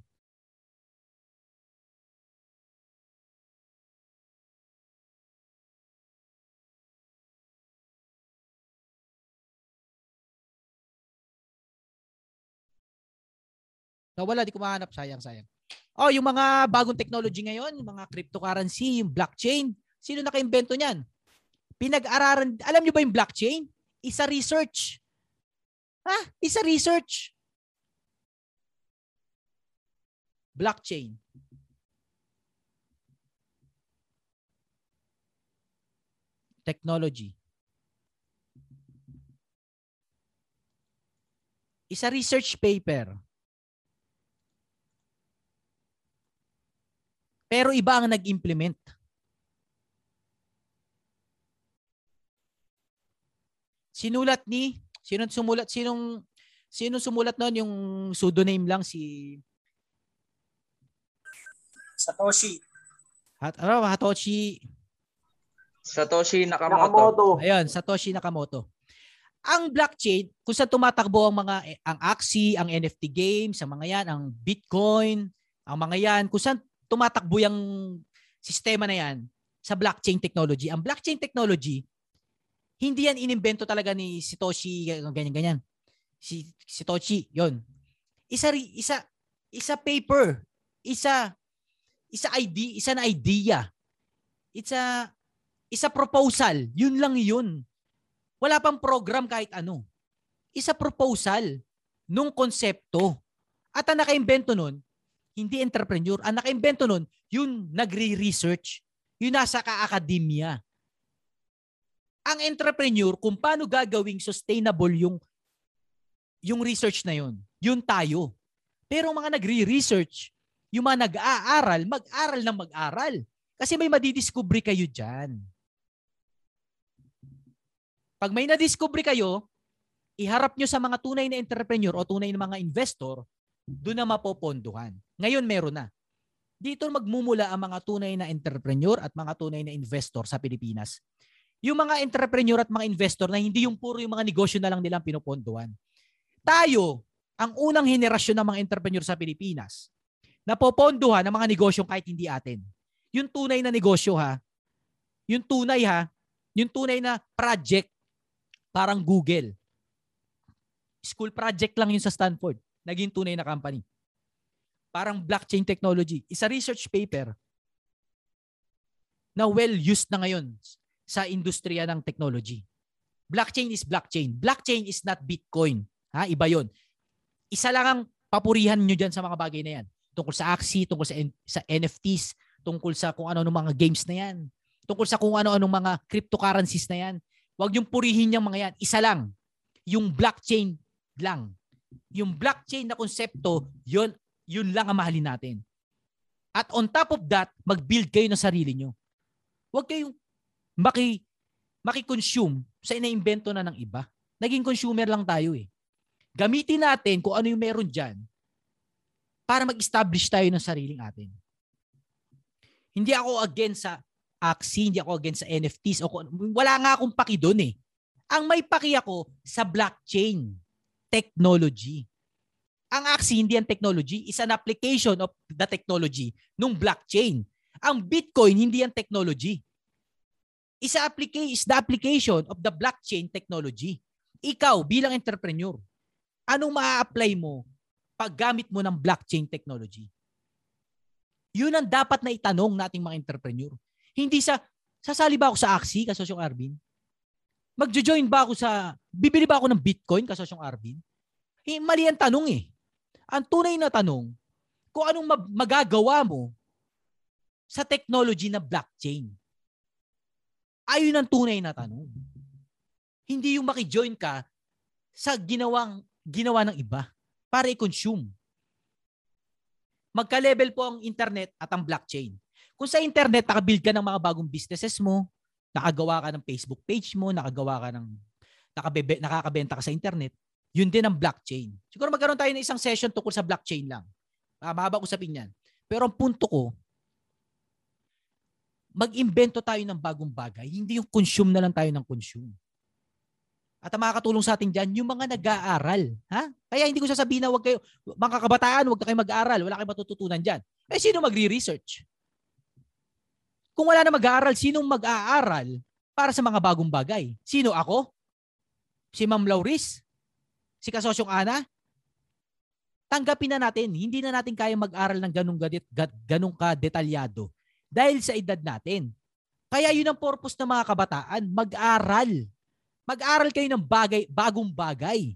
Nawala, di ko mahanap. Sayang. Oh, yung mga bagong technology ngayon, yung mga cryptocurrency, yung blockchain, sino naka-invento niyan? Pinag-aralan, alam niyo ba yung blockchain? Isa research. Isa research. Blockchain. Technology. Isa research paper. Pero iba ang nag-implement. Sinulat ni, sinong sumulat noon, yung pseudonym lang si Satoshi. Satoshi Nakamoto. Ayun, Satoshi Nakamoto. Ang blockchain, kung saan tumatakbo ang Axie, ang NFT games, ang mga yan, ang Bitcoin, ang mga yan, kung saan tumatakbo yung sistema na yan sa blockchain technology. Ang blockchain technology, hindi yan inimbento talaga ni Satoshi, ganyan. Si Satoshi, yon. Isa paper, isa na idea. Isa proposal. Yun lang yun. Wala pang program kahit ano. Isa proposal nung konsepto. At ang naka-invento nun, hindi entrepreneur. Ang naka-invento nun, yun nagre-research. Yun nasa ka-akademya. Ang entrepreneur, kung paano gagawing sustainable yung research na yun. Yun tayo. Pero mga nagre-research, yung mga nag-aaral, mag-aral ng mag-aral. Kasi may madidiscovery kayo dyan. Pag may nadiscovery kayo, iharap nyo sa mga tunay na entrepreneur o tunay na mga investor, doon na mapopondohan. Ngayon meron na. Dito magmumula ang mga tunay na entrepreneur at mga tunay na investor sa Pilipinas. Yung mga entrepreneur at mga investor na hindi yung puro yung mga negosyo na lang nilang pinopondohan. Tayo, ang unang henerasyon ng mga entrepreneur sa Pilipinas, napopondohan ng mga negosyo kahit hindi atin. Yung tunay na negosyo yung tunay na project, parang Google. School project lang yun sa Stanford. Naging tunay na company. Parang blockchain technology. Isa research paper na well-used na ngayon sa industriya ng technology. Blockchain is blockchain. Blockchain is not Bitcoin. Iba yun. Isa lang ang papurihan nyo dyan sa mga bagay na yan. Tungkol sa Axie, tungkol sa NFTs, tungkol sa kung ano-ano mga games na yan, tungkol sa kung ano-ano mga cryptocurrencies na yan. Huwag yung purihin yung mga yan. Isa lang. Yung blockchain lang. Yung blockchain na konsepto, yun lang ang mahalin natin. At on top of that, mag-build kayo ng sarili nyo. Huwag kayong maki-consume sa ina-invento na ng iba. Naging consumer lang tayo eh. Gamitin natin kung ano yung meron dyan para mag-establish tayo ng sariling atin. Hindi ako against sa Axie, hindi ako against sa NFTs. Wala nga akong paki doon eh. Ang may paki ako sa blockchain technology. Ang Axie hindi ang technology, is an application of the technology nung blockchain. Ang Bitcoin hindi ang technology. Is the application of the blockchain technology. Ikaw bilang entrepreneur, anong maa-apply mo pag gamit mo ng blockchain technology? Yun ang dapat na itanong nating mga entrepreneur. Hindi sasali ba ako sa Axie, Kasosyong Arvin? Magjo-join ba ako bibili ba ako ng Bitcoin, Kasosyong Arvin? Mali ang tanong eh. Ang tunay na tanong, kung anong magagawa mo sa technology na blockchain. Ayun ang tunay na tanong. Hindi yung maki-join ka sa ginawa ng iba para i-consume. Magka-level po ang internet at ang blockchain. Kung sa internet, nakabuild ka ng mga bagong businesses mo, nakagawa ka ng Facebook page mo, nakakabenta ka sa internet, yun din ang blockchain. Siguro magkaroon tayo ng isang session tungkol sa blockchain lang. Mahaba usapin yan. Pero ang punto ko, mag-imbento tayo ng bagong bagay, hindi yung consume na lang tayo ng consume. At ang makakatulong sa atin dyan, yung mga nag-aaral. Ha? Kaya hindi ko sasabihin na mga kabataan, huwag na kayo mag-aaral, wala kayong matututunan dyan. Sino magre-research? Kung wala na mag-aaral, sinong mag-aaral para sa mga bagong bagay? Sino ako? Si Ma'am Lauris? Si Kasosyong Ana? Tanggapin na natin, hindi na natin kaya mag-aral ng ganung ka-detalyado dahil sa edad natin. Kaya yun ang purpose ng mga kabataan, mag-aral. Mag-aral kayo ng bagong bagay.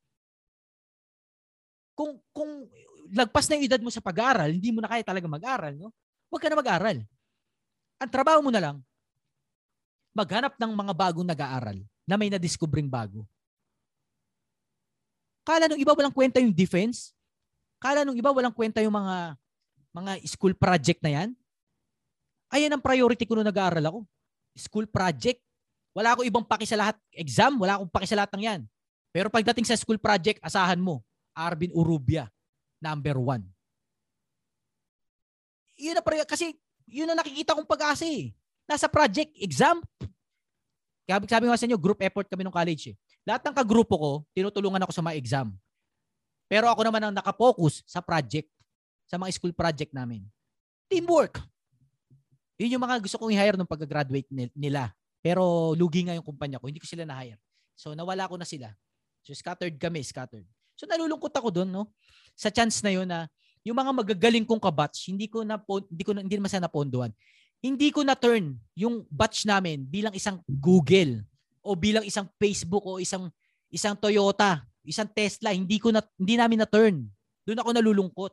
Kung lagpas na yung edad mo sa pag-aaral, hindi mo na kaya talaga mag-aral, no? Huwag ka na mag-aral. Ang trabaho mo na lang, maghanap ng mga bagong nag-aaral na may na-discovering bago. Kala nung iba walang kwenta yung defense? Kala nung iba walang kwenta yung mga school project na yan? Ayan ang priority ko nung nag-aaral ako. School project. Wala akong ibang paki sa lahat. Exam, wala akong paki sa lahat ng yan. Pero pagdating sa school project, asahan mo, Arvin Urubia, number 1. Yun na kasi yun na nakikita kong pag-asa eh. Nasa project, exam. Sabi nga sa inyo, group effort kami nung college eh. Lahat ng kagrupo ko, tinutulungan ako sa mga exam. Pero ako naman ang nakapokus sa project, sa mga school project namin. Teamwork. Yun yung mga gusto kong i-hire nung pag-graduate nila. Pero lugi nga yung kumpanya ko, hindi ko sila na-hire. So nawala ko na sila. So scattered. So nalulungkot ako doon, no? Sa chance na yun na yung mga magagaling kong kabatch, hindi naman sana napondohan. Hindi ko na-turn yung batch namin bilang isang Google o bilang isang Facebook o isang Toyota, isang Tesla. Hindi namin na-turn. Doon ako nalulungkot.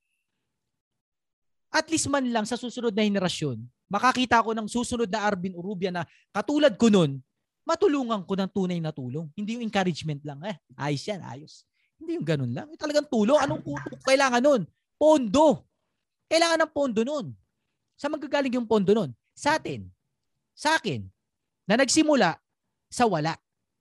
At least man lang sa susunod na henerasyon, makakita ko ng susunod na Arvin Urubia na katulad ko nun, matulungan ko ng tunay na tulong. Hindi yung encouragement lang. Ayos yan, ayos. Hindi yung ganun lang. Yung talagang tulong. Anong kailangan nun? Pondo. Kailangan ng pondo nun. Sa magagaling yung pondo nun? Sa akin, na nagsimula sa wala.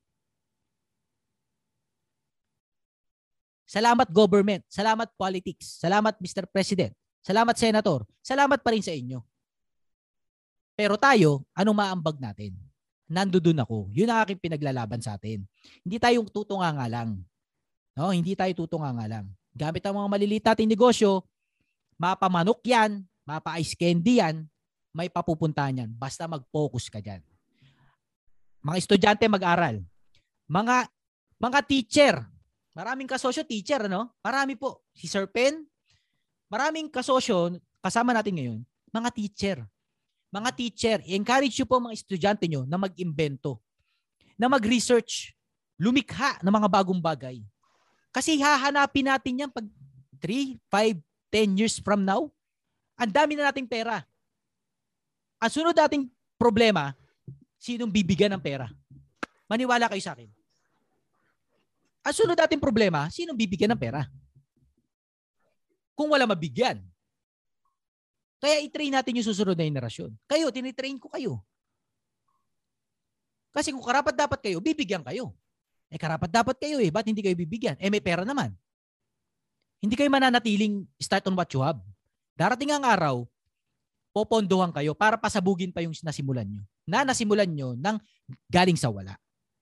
Salamat government. Salamat politics. Salamat Mr. President. Salamat, Senator. Salamat pa rin sa inyo. Pero tayo, anong maambag natin? Nandoon ako. Yun ang aking pinaglalaban sa atin. Hindi tayo tutunga nga lang. No? Hindi tayo tutunga nga lang. Gamit ang mga maliliit nating negosyo, mapamanok yan, mapa-ice candy yan, may papupuntahan yan. Basta mag-focus ka dyan. Mga estudyante mag-aral. Mga teacher. Maraming kasosyo teacher, ano? Marami po. Si Sir Pen, maraming kasosyo, kasama natin ngayon, mga teacher. Mga teacher, i-encourage nyo po mga estudyante nyo na mag-imbento, na mag-research, lumikha ng mga bagong bagay. Kasi hahanapin natin yan pag 3, 5, 10 years from now. Ang dami na nating pera. Ang sunod nating problema, sinong bibigyan ng pera? Maniwala kayo sa akin. Ang sunod nating problema, sinong bibigyan ng pera? Kung wala mabigyan. Kaya i-train natin yung susunod na henerasyon. Kayo, tinitrain ko kayo. Kasi kung karapat dapat kayo, bibigyan kayo. Karapat dapat kayo eh. Ba't hindi kayo bibigyan? May pera naman. Hindi kayo mananatiling start on what you have. Darating ang araw, popondohan kayo para pasabugin pa yung nasimulan nyo. Nasimulan nyo ng galing sa wala.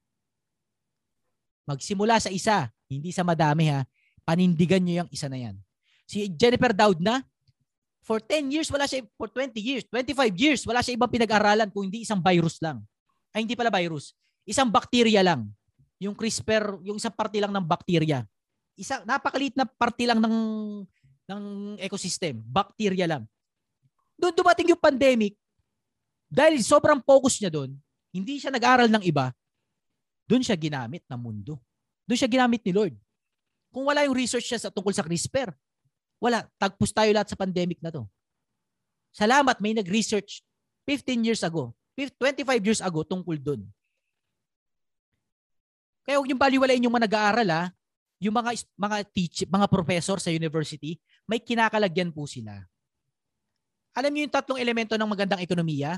Magsimula sa isa, hindi sa madami ha. Panindigan nyo yung isa na yan. Si Jennifer Doudna, for 10 years, for 20 years, 25 years, wala siya ibang pinag-aralan kung hindi isang virus lang. Ay, hindi pala virus. Isang bakterya lang. Yung CRISPR, yung isang parte lang ng bakterya. Napakaliit na parte lang ng ecosystem. Bakterya lang. Doon dumating yung pandemic, dahil sobrang focus niya doon, hindi siya nag-aral ng iba, doon siya ginamit ng mundo. Doon siya ginamit ni Lord. Kung wala yung research siya tungkol sa CRISPR, wala. Tagpos tayo lahat sa pandemic na to. Salamat, may nag-research 15 years ago. 25 years ago tungkol doon. Kaya huwag niyong baliwalain yung mga nag-aaral, yung mga professor sa university, may kinakalagyan po sila. Alam niyo yung tatlong elemento ng magandang ekonomiya?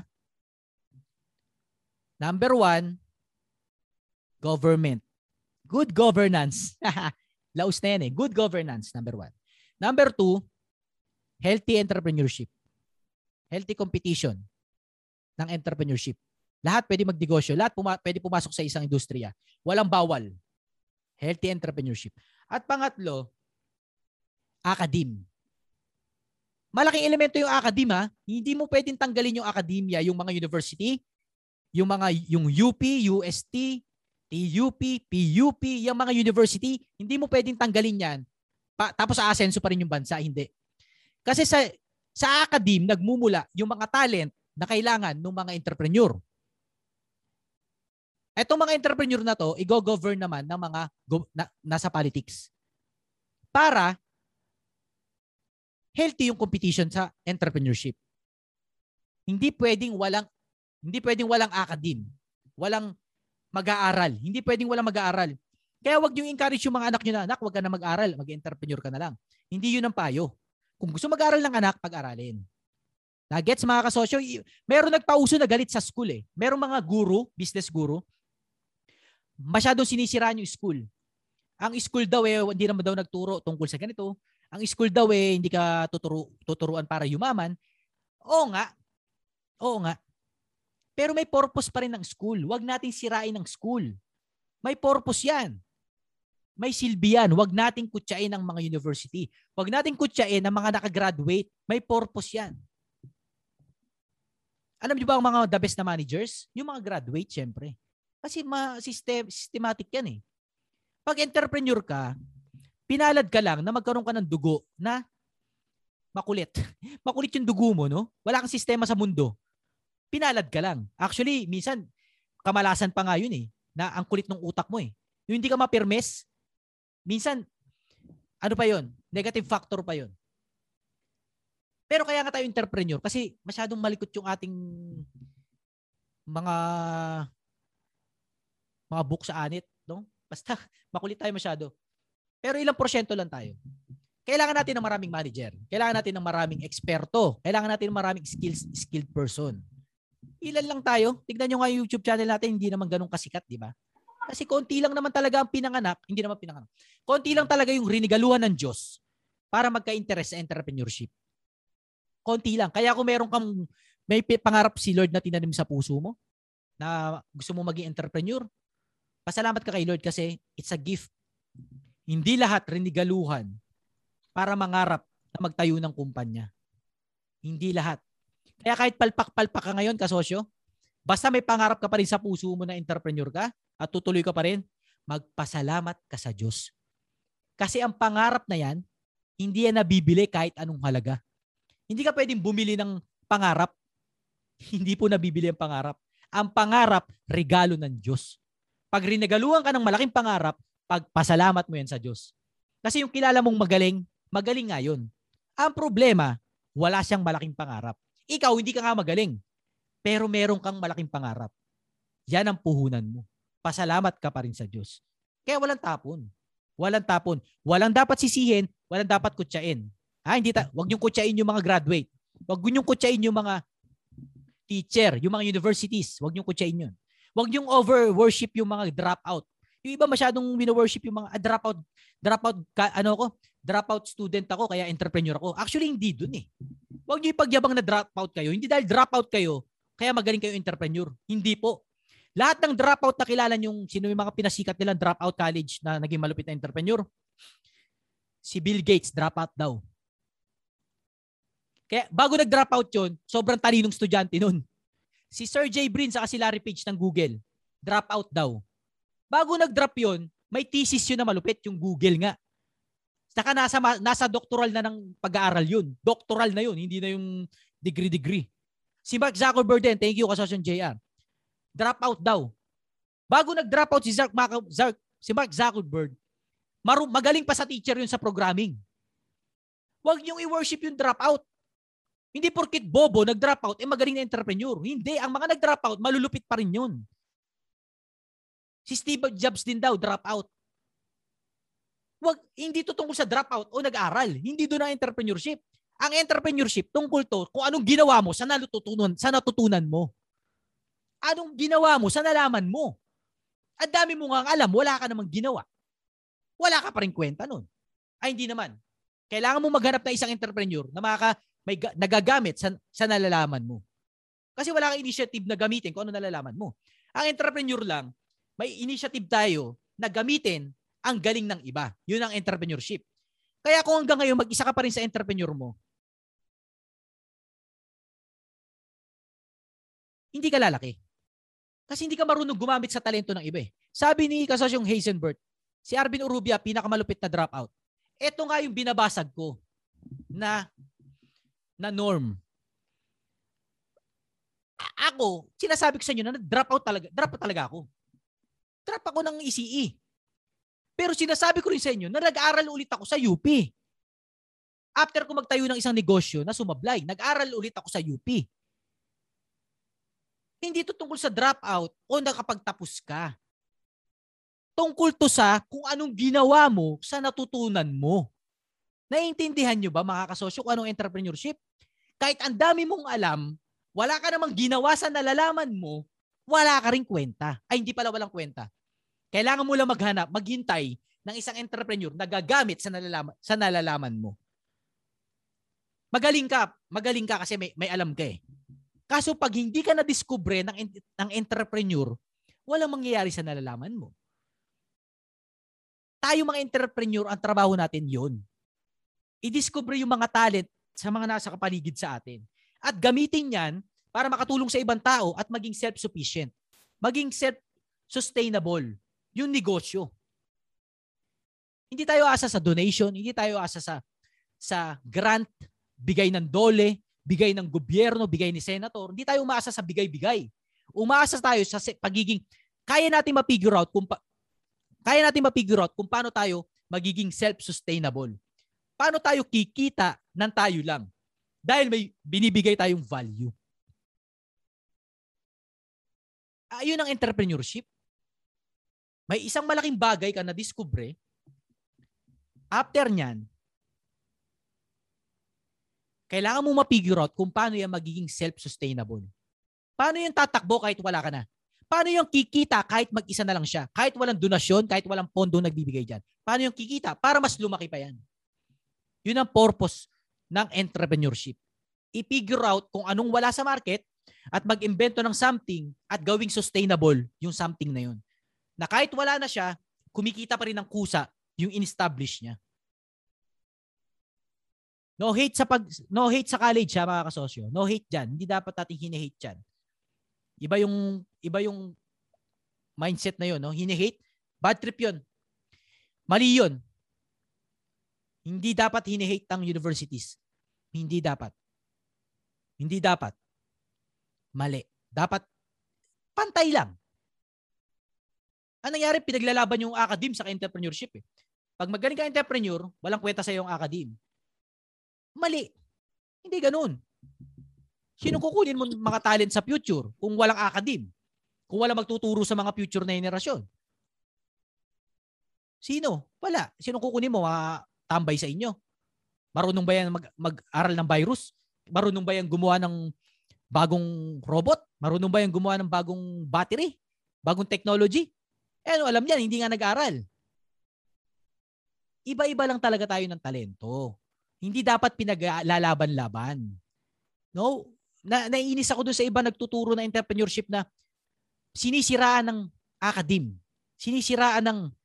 Number 1, government. Good governance. Laos na yan eh. Good governance, number 1. Number 2, healthy entrepreneurship. Healthy competition ng entrepreneurship. Lahat pwede magnegosyo. Lahat pwede pumasok sa isang industriya. Walang bawal. Healthy entrepreneurship. At pangatlo, academe. Malaking elemento yung academe. Hindi mo pwedeng tanggalin yung academia, yung mga university, yung UP, UST, TUP, PUP, yung mga university, hindi mo pwedeng tanggalin yan. Tapos aasenso pa rin yung bansa. Hindi. Kasi sa academe, nagmumula yung mga talent na kailangan ng mga entrepreneur. Etong mga entrepreneur na to, i-govern naman ng mga nasa politics. Para healthy yung competition sa entrepreneurship. Hindi pwedeng walang academe, walang mag-aaral. Hindi pwedeng walang mag-aaral. Kaya wag niyo encourage yung mga anak niyo na, anak, wag ka na mag-aral, mag-entrepreneur ka na lang. Hindi yun ang payo. Kung gusto mag-aral ng anak, pag-aralin. Nagets mga kasosyo, meron nagpauso na galit sa school eh. Meron mga guru, business guru, masyadong sinisiraan yung school. Ang school daw hindi naman daw nagturo tungkol sa ganito. Ang school daw hindi ka tuturuan para yumaman. Oo nga. Pero may purpose pa rin ng school. Huwag nating sirain ang school. May purpose yan. May silbi yan. Huwag nating kutsain ang mga university. Huwag nating kutsain ang mga nakagraduate. May purpose yan. Alam niyo ba ang mga the best na managers? Yung mga graduate, syempre. Kasi systematic yan eh. Pag entrepreneur ka, pinalad ka lang na magkaroon ka ng dugo na makulit. Makulit yung dugo mo, no? Wala kang sistema sa mundo. Pinalad ka lang. Actually, minsan, kamalasan pa nga yun eh, na ang kulit ng utak mo eh. Yung hindi ka mapirmes, minsan, ano pa yun? Negative factor pa yun. Pero kaya nga tayo entrepreneur kasi masyadong malikot yung ating mga book sa anit, no? Basta makulit tayo masyado. Pero ilang porsyento lang tayo. Kailangan natin ng maraming manager. Kailangan natin ng maraming eksperto. Kailangan natin ng maraming skilled person. Ilan lang tayo? Tignan nyo nga yung YouTube channel natin, hindi naman ganun kasikat, di ba? Kasi konti lang naman talaga ang pinanganak, hindi naman pinanganak. Konti lang talaga yung rinigaluhan ng Diyos para magka-interest sa entrepreneurship. Konti lang. Kaya kung may pangarap si Lord na tinanim sa puso mo, na gusto mo maging entrepreneur, pasalamat ka kay Lord kasi it's a gift. Hindi lahat rinigaluhan para mangarap na magtayo ng kumpanya. Hindi lahat. Kaya kahit palpak-palpak ka ngayon, kasosyo, basta may pangarap ka pa rin sa puso mo na entrepreneur ka at tutuloy ka pa rin, magpasalamat ka sa Diyos. Kasi ang pangarap na yan, hindi yan nabibili kahit anong halaga. Hindi ka pwedeng bumili ng pangarap. Hindi po nabibili ang pangarap. Ang pangarap, regalo ng Diyos. Pag rinegaluhan ka ng malaking pangarap, pagpasalamat mo yan sa Diyos. Kasi yung kilala mong magaling, magaling nga yun. Ang problema, wala siyang malaking pangarap. Ikaw, hindi ka nga magaling. Pero meron kang malaking pangarap. Yan ang puhunan mo. Pasalamat ka pa rin sa Diyos. Kaya walang tapon. Walang tapon. Walang dapat sisihin, walang dapat kutsain. Wag niyong kutsain yung mga graduate. Wag niyong kutsain yung mga teacher, yung mga universities. Wag niyong kutsain yun. Wag niyong over-worship yung mga dropout. Yung iba masyadong wino-worship yung mga dropout student ako, kaya entrepreneur ako. Actually, hindi dun eh. Wag niyo ipagyabang na dropout kayo. Hindi dahil dropout kayo, kaya magaling kayo entrepreneur. Hindi po. Lahat ng dropout na kilala niyong sino yung mga pinasikat nilang dropout college na naging malupit na entrepreneur. Si Bill Gates, dropout daw. Kaya bago nag-dropout yun, sobrang talinong estudyante nun. Si Sergey Brin sa si Larry Page ng Google, dropout daw. Bago nag-drop yun, may thesis yun na malupit, yung Google nga. Saka nasa doctoral na ng pag-aaral yun. Doctoral na yun, hindi na yung degree. Si Mark Zuckerberg din, thank you Kasosyon JR. Dropout daw. Bago nag-dropout si Mark Zuckerberg, magaling pa sa teacher yun sa programming. Huwag niyong i-worship yung dropout. Hindi porkit bobo nag-drop out, magaling na entrepreneur. Hindi. Ang mga nag-drop out, malulupit pa rin yun. Si Steve Jobs din daw, drop out. Hindi to tungkol sa drop out o nag-aral. Hindi doon ang entrepreneurship. Ang entrepreneurship, tungkol to kung anong ginawa mo sa natutunan mo. Anong ginawa mo sa nalaman mo. Ang dami mo nga alam, wala ka namang ginawa. Wala ka pa rin kwenta nun. Ay, hindi naman. Kailangan mo maghanap ng isang entrepreneur na nagagamit sa nalalaman mo. Kasi wala kang initiative na gamitin kung ano nalalaman mo. Ang entrepreneur lang, may initiative tayo na gamitin ang galing ng iba. Yun ang entrepreneurship. Kaya kung hanggang ngayon mag-isa ka pa rin sa entrepreneur mo, hindi ka lalaki. Kasi hindi ka marunong gumamit sa talento ng iba. Sabi ni kasosyong Heisenberg, si Arvin Urrubia, pinakamalupit na dropout. Ito nga yung binabasag ko na norm. Ako, sinasabi ko sa inyo na drop out talaga ako. Drop ako ng ECE. Pero sinasabi ko rin sa inyo na nag-aral ulit ako sa UP. After ko magtayo ng isang negosyo na sumablay, nag-aral ulit ako sa UP. Hindi ito tungkol sa drop out o nakapagtapos ka. Tungkol to sa kung anong ginawa mo sa natutunan mo. Naiintindihan nyo ba mga kasosyo kung anong entrepreneurship? Kahit ang dami mong alam, wala ka namang ginawa sa nalalaman mo, wala ka ring kwenta. Ay, hindi pala walang kwenta. Kailangan mo lang maghintay ng isang entrepreneur na gagamit sa nalalaman mo. Magaling ka kasi may alam ka eh. Kaso pag hindi ka na-discover ng entrepreneur, walang mangyayari sa nalalaman mo. Tayo mga entrepreneur, ang trabaho natin yon. I-discover yung mga talent sa mga nasa kapaligid sa atin. At gamitin yan para makatulong sa ibang tao at maging self-sufficient. Maging self-sustainable yung negosyo. Hindi tayo asa sa donation, hindi tayo asa sa grant, bigay ng dole, bigay ng gobyerno, bigay ni senator. Hindi tayo umaasa sa bigay-bigay. Umaasa tayo sa pagiging kaya natin ma-figure out kung paano tayo magiging self-sustainable. Paano tayo kikita ng tayo lang? Dahil may binibigay tayong value. Ayun ang entrepreneurship. May isang malaking bagay ka na-discover. After nyan, kailangan mo ma-figure out kung paano yan magiging self-sustainable. Paano yung tatakbo kahit wala ka na? Paano yung kikita kahit mag-isa na lang siya? Kahit walang donasyon, kahit walang pondo nagbibigay dyan. Paano yung kikita? Para mas lumaki pa yan. Yun ang purpose ng entrepreneurship. I-figure out kung anong wala sa market at mag-imbento ng something at gawing sustainable yung something na yun. Na kahit wala na siya, kumikita pa rin ng kusa yung in-establish niya. No hate sa college ha, mga kasosyo. No hate dyan. Hindi dapat natin hine-hate dyan. Iba yung mindset na yun. No? Hine-hate. Bad trip yun. Mali yun. Hindi dapat hine-hate ang universities. Hindi dapat. Hindi dapat. Mali. Dapat pantay lang. Ang nangyari, pinaglalaban yung academe sa entrepreneurship. Eh. Pag magaling ka entrepreneur, walang kwenta sa yung academe. Mali. Hindi ganun. Sino kukunin mo mga talent sa future kung walang academe? Kung walang magtuturo sa mga future na henerasyon? Sino? Wala. Sino kukunin mo? Mga tambay sa inyo? Marunong ba yan mag-aral ng virus? Marunong ba yan gumawa ng bagong robot? Marunong ba yan gumawa ng bagong battery? Bagong technology? Ano, alam niyan, hindi nga nag-aral. Iba-iba lang talaga tayo ng talento. Hindi dapat pinaglalaban-laban. No? Naiinis ako doon sa iba nagtuturo na entrepreneurship na sinisiraan ng academe. Sinisiraan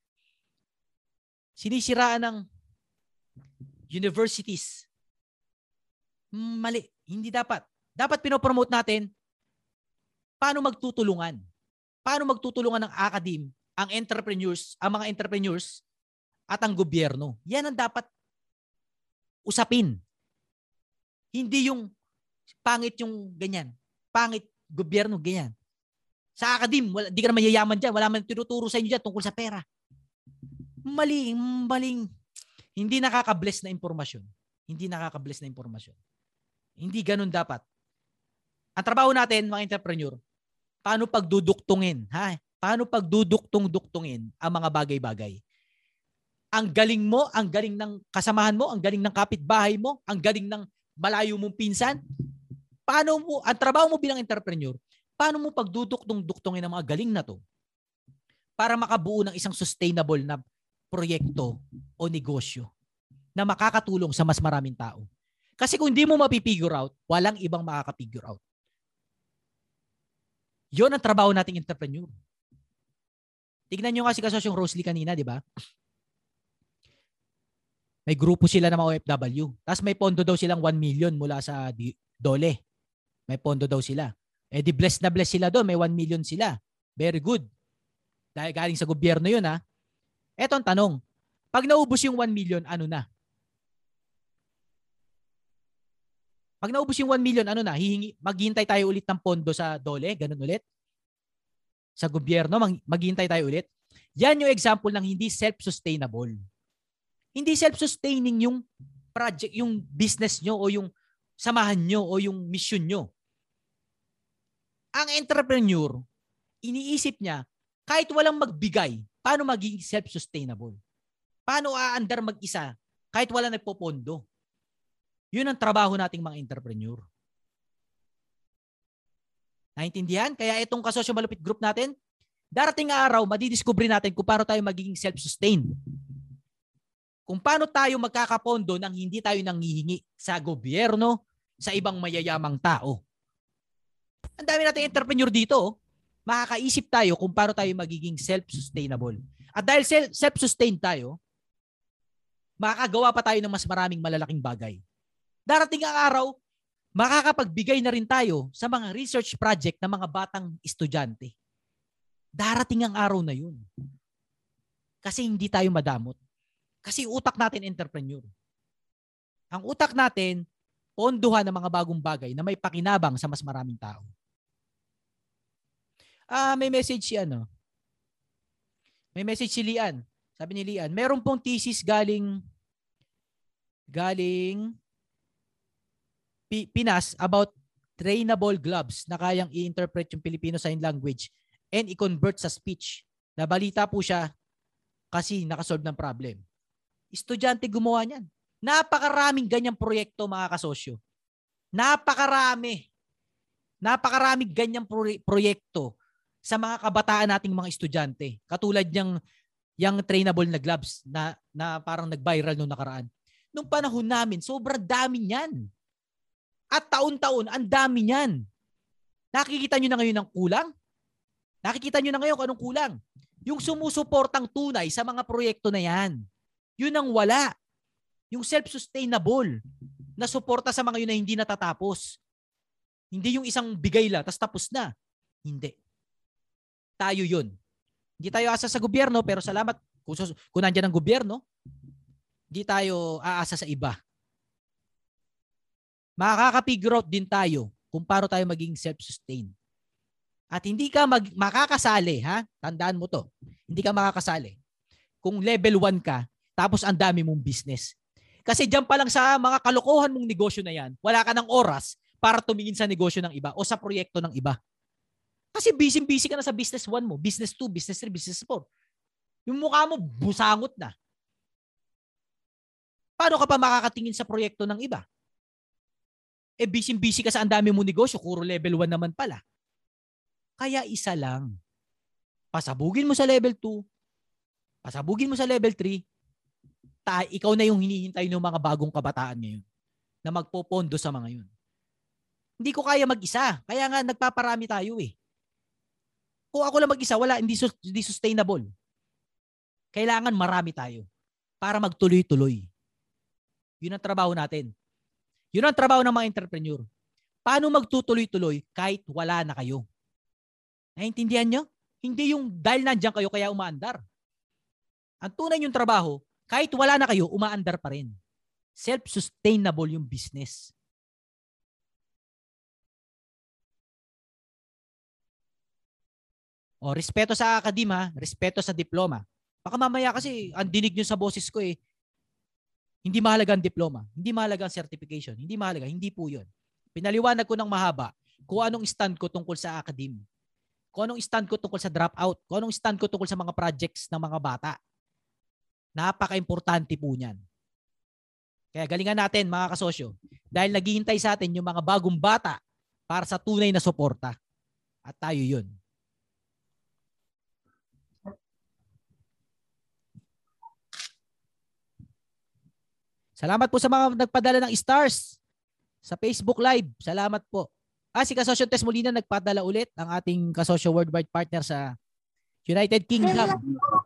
ng universities. Mali. Hindi dapat. Dapat pinopromote natin paano magtutulungan. Paano magtutulungan ng academe, ang mga entrepreneurs at ang gobyerno. Yan ang dapat usapin. Hindi yung pangit yung ganyan. Pangit gobyerno, ganyan. Sa academe, di ka na mayayaman dyan. Wala man tinuturo sa inyo dyan tungkol sa pera. Maling. Hindi nakaka-bless na impormasyon. Hindi nakaka-bless na impormasyon. Hindi ganun dapat. Ang trabaho natin, mga entrepreneur, paano pagduduktungin, ha? Paano pagduduktong-duktungin ang mga bagay-bagay? Ang galing mo, ang galing ng kasamahan mo, ang galing ng kapitbahay mo, ang galing ng malayo mong pinsan. Paano mo, ang trabaho mo bilang entrepreneur, paano mo pagduduktong-duktungin ang mga galing na to para makabuo ng isang sustainable na proyekto o negosyo na makakatulong sa mas maraming tao. Kasi kung hindi mo mapipigure out, walang ibang makakapigure out. Yun ang trabaho nating entrepreneur. Tignan nyo nga si kasosyong Rosalie kanina, di ba? May grupo sila ng mga OFW. Tapos may pondo daw silang 1 million mula sa DOLE. May pondo daw sila. Eh di blessed na blessed sila doon. May 1 million sila. Very good. Dahil galing sa gobyerno yun, ha? Eto ang tanong. Pag naubos yung 1 million, ano na? Pag naubos yung 1 million, ano na? Maghihintay tayo ulit ng pondo sa DOLE? Ganun ulit? Sa gobyerno, maghihintay tayo ulit? Yan yung example ng hindi self-sustainable. Hindi self-sustaining yung project, yung business nyo o yung samahan nyo o yung mission nyo. Ang entrepreneur, iniisip niya, kahit walang magbigay, paano magiging self-sustainable? Paano aandar mag-isa kahit wala nagpopondo? Yun ang trabaho nating mga entrepreneur. Naintindihan? Kaya itong Kasosyo Malupit Group natin, darating araw, madidiscover natin kung paano tayo magiging self-sustained. Kung paano tayo magkakapondo nang hindi tayo nanghihingi sa gobyerno, sa ibang mayayamang tao. Ang dami nating entrepreneur dito, makakaisip tayo kung paano tayo magiging self-sustainable. At dahil self-sustained tayo, makakagawa pa tayo ng mas maraming malalaking bagay. Darating ang araw, makakapagbigay na rin tayo sa mga research project ng mga batang estudyante. Darating ang araw na yun. Kasi hindi tayo madamot. Kasi utak natin entrepreneur. Ang utak natin, ponduhan ng mga bagong bagay na may pakinabang sa mas maraming tao. May message si May message si Lian. Sabi ni Lian, meron pong thesis galing Pinas about trainable gloves na kayang i-interpret yung Filipino Sign Language and i-convert sa speech. Nabalita po siya kasi nakasolve ng problem. Estudyante gumawa niyan. Napakaraming ganyang proyekto, mga kasosyo. Napakaraming ganyang proyekto sa mga kabataan nating mga estudyante. Katulad yung trainable na gloves na parang nag-viral nung nakaraan. Nung panahon namin, sobrang dami niyan. At taon-taon, ang dami niyan. Nakikita nyo na ngayon ang kulang? Nakikita nyo na ngayon kung anong kulang? Yung sumusuportang tunay sa mga proyekto na yan. Yun ang wala. Yung self-sustainable na suporta sa mga yun na hindi natatapos. Hindi yung isang bigay lang, tapos na. Hindi. Tayo yun. Hindi tayo asa sa gobyerno, pero salamat kung nandiyan ang gobyerno, hindi tayo aasa sa iba. Makaka-figure out din tayo kung paano tayo maging self-sustained. At hindi ka makakasali, ha? Tandaan mo to. Hindi ka makakasali. Kung level 1 ka, tapos ang dami mong business. Kasi diyan pa lang sa mga kalokohan mong negosyo na yan, wala ka ng oras para tumingin sa negosyo ng iba o sa proyekto ng iba. Kasi busy ka na sa business 1 mo, business 2, business 3, business 4. Yung mukha mo, busangot na. Paano ka pa makakatingin sa proyekto ng iba? Eh, busy ka sa ang dami mong negosyo, kuro level 1 naman pala. Kaya isa lang. Pasabugin mo sa level 2, pasabugin mo sa level 3, ikaw na yung hinihintay ng mga bagong kabataan ngayon na magpopondo sa mga yun. Hindi ko kaya mag-isa. Kaya nga nagpaparami tayo eh. Kung ako lang mag-isa, hindi sustainable. Kailangan marami tayo para magtuloy-tuloy. Yun ang trabaho natin. Yun ang trabaho ng mga entrepreneur. Paano magtutuloy-tuloy kahit wala na kayo? Naintindihan nyo? Hindi yung dahil nandiyan kayo kaya umaandar. Ang tunay yung trabaho, kahit wala na kayo, umaandar pa rin. Self-sustainable yung business. O, respeto sa akadema, respeto sa diploma. Baka mamaya kasi, ang dinig nyo sa boses ko hindi mahalaga ang diploma, hindi mahalaga ang certification, hindi mahalaga, hindi po yun. Pinaliwanag ko ng mahaba kung anong stand ko tungkol sa academe. Kung anong stand ko tungkol sa dropout. Kung anong stand ko tungkol sa mga projects ng mga bata. Napaka-importante po niyan. Kaya galingan natin mga kasosyo. Dahil naghihintay sa atin yung mga bagong bata para sa tunay na suporta. At tayo yun. Salamat po sa mga nagpadala ng stars sa Facebook Live. Salamat po. Si Kasosyo Tess Molina nagpadala ulit, ang ating kasosyo worldwide partner sa United Kingdom.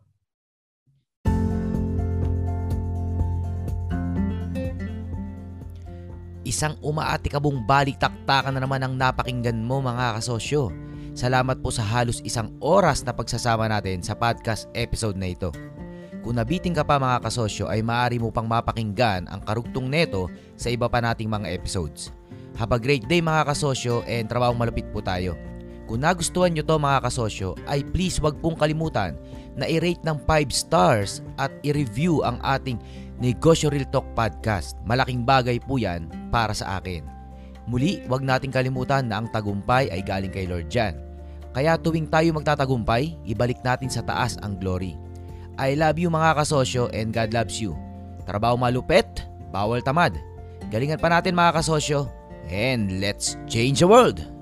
Isang umaatikabong balik-taktakan na naman ang napakinggan mo mga kasosyo. Salamat po sa halos isang oras na pagsasama natin sa podcast episode na ito. Kung nabiting ka pa mga kasosyo ay maaari mo pang mapakinggan ang karugtong neto sa iba pa nating mga episodes. Have a great day mga kasosyo and trabahong malupit po tayo. Kung nagustuhan nyo to mga kasosyo ay please wag pong kalimutan na i-rate ng 5 stars at i-review ang ating Negosyo Real Talk Podcast. Malaking bagay po yan para sa akin. Muli, wag nating kalimutan na ang tagumpay ay galing kay Lord Jan. Kaya tuwing tayo magtatagumpay, ibalik natin sa taas ang glory. I love you mga kasosyo and God loves you. Trabaho malupit, bawal tamad. Galingan pa natin mga kasosyo and let's change the world!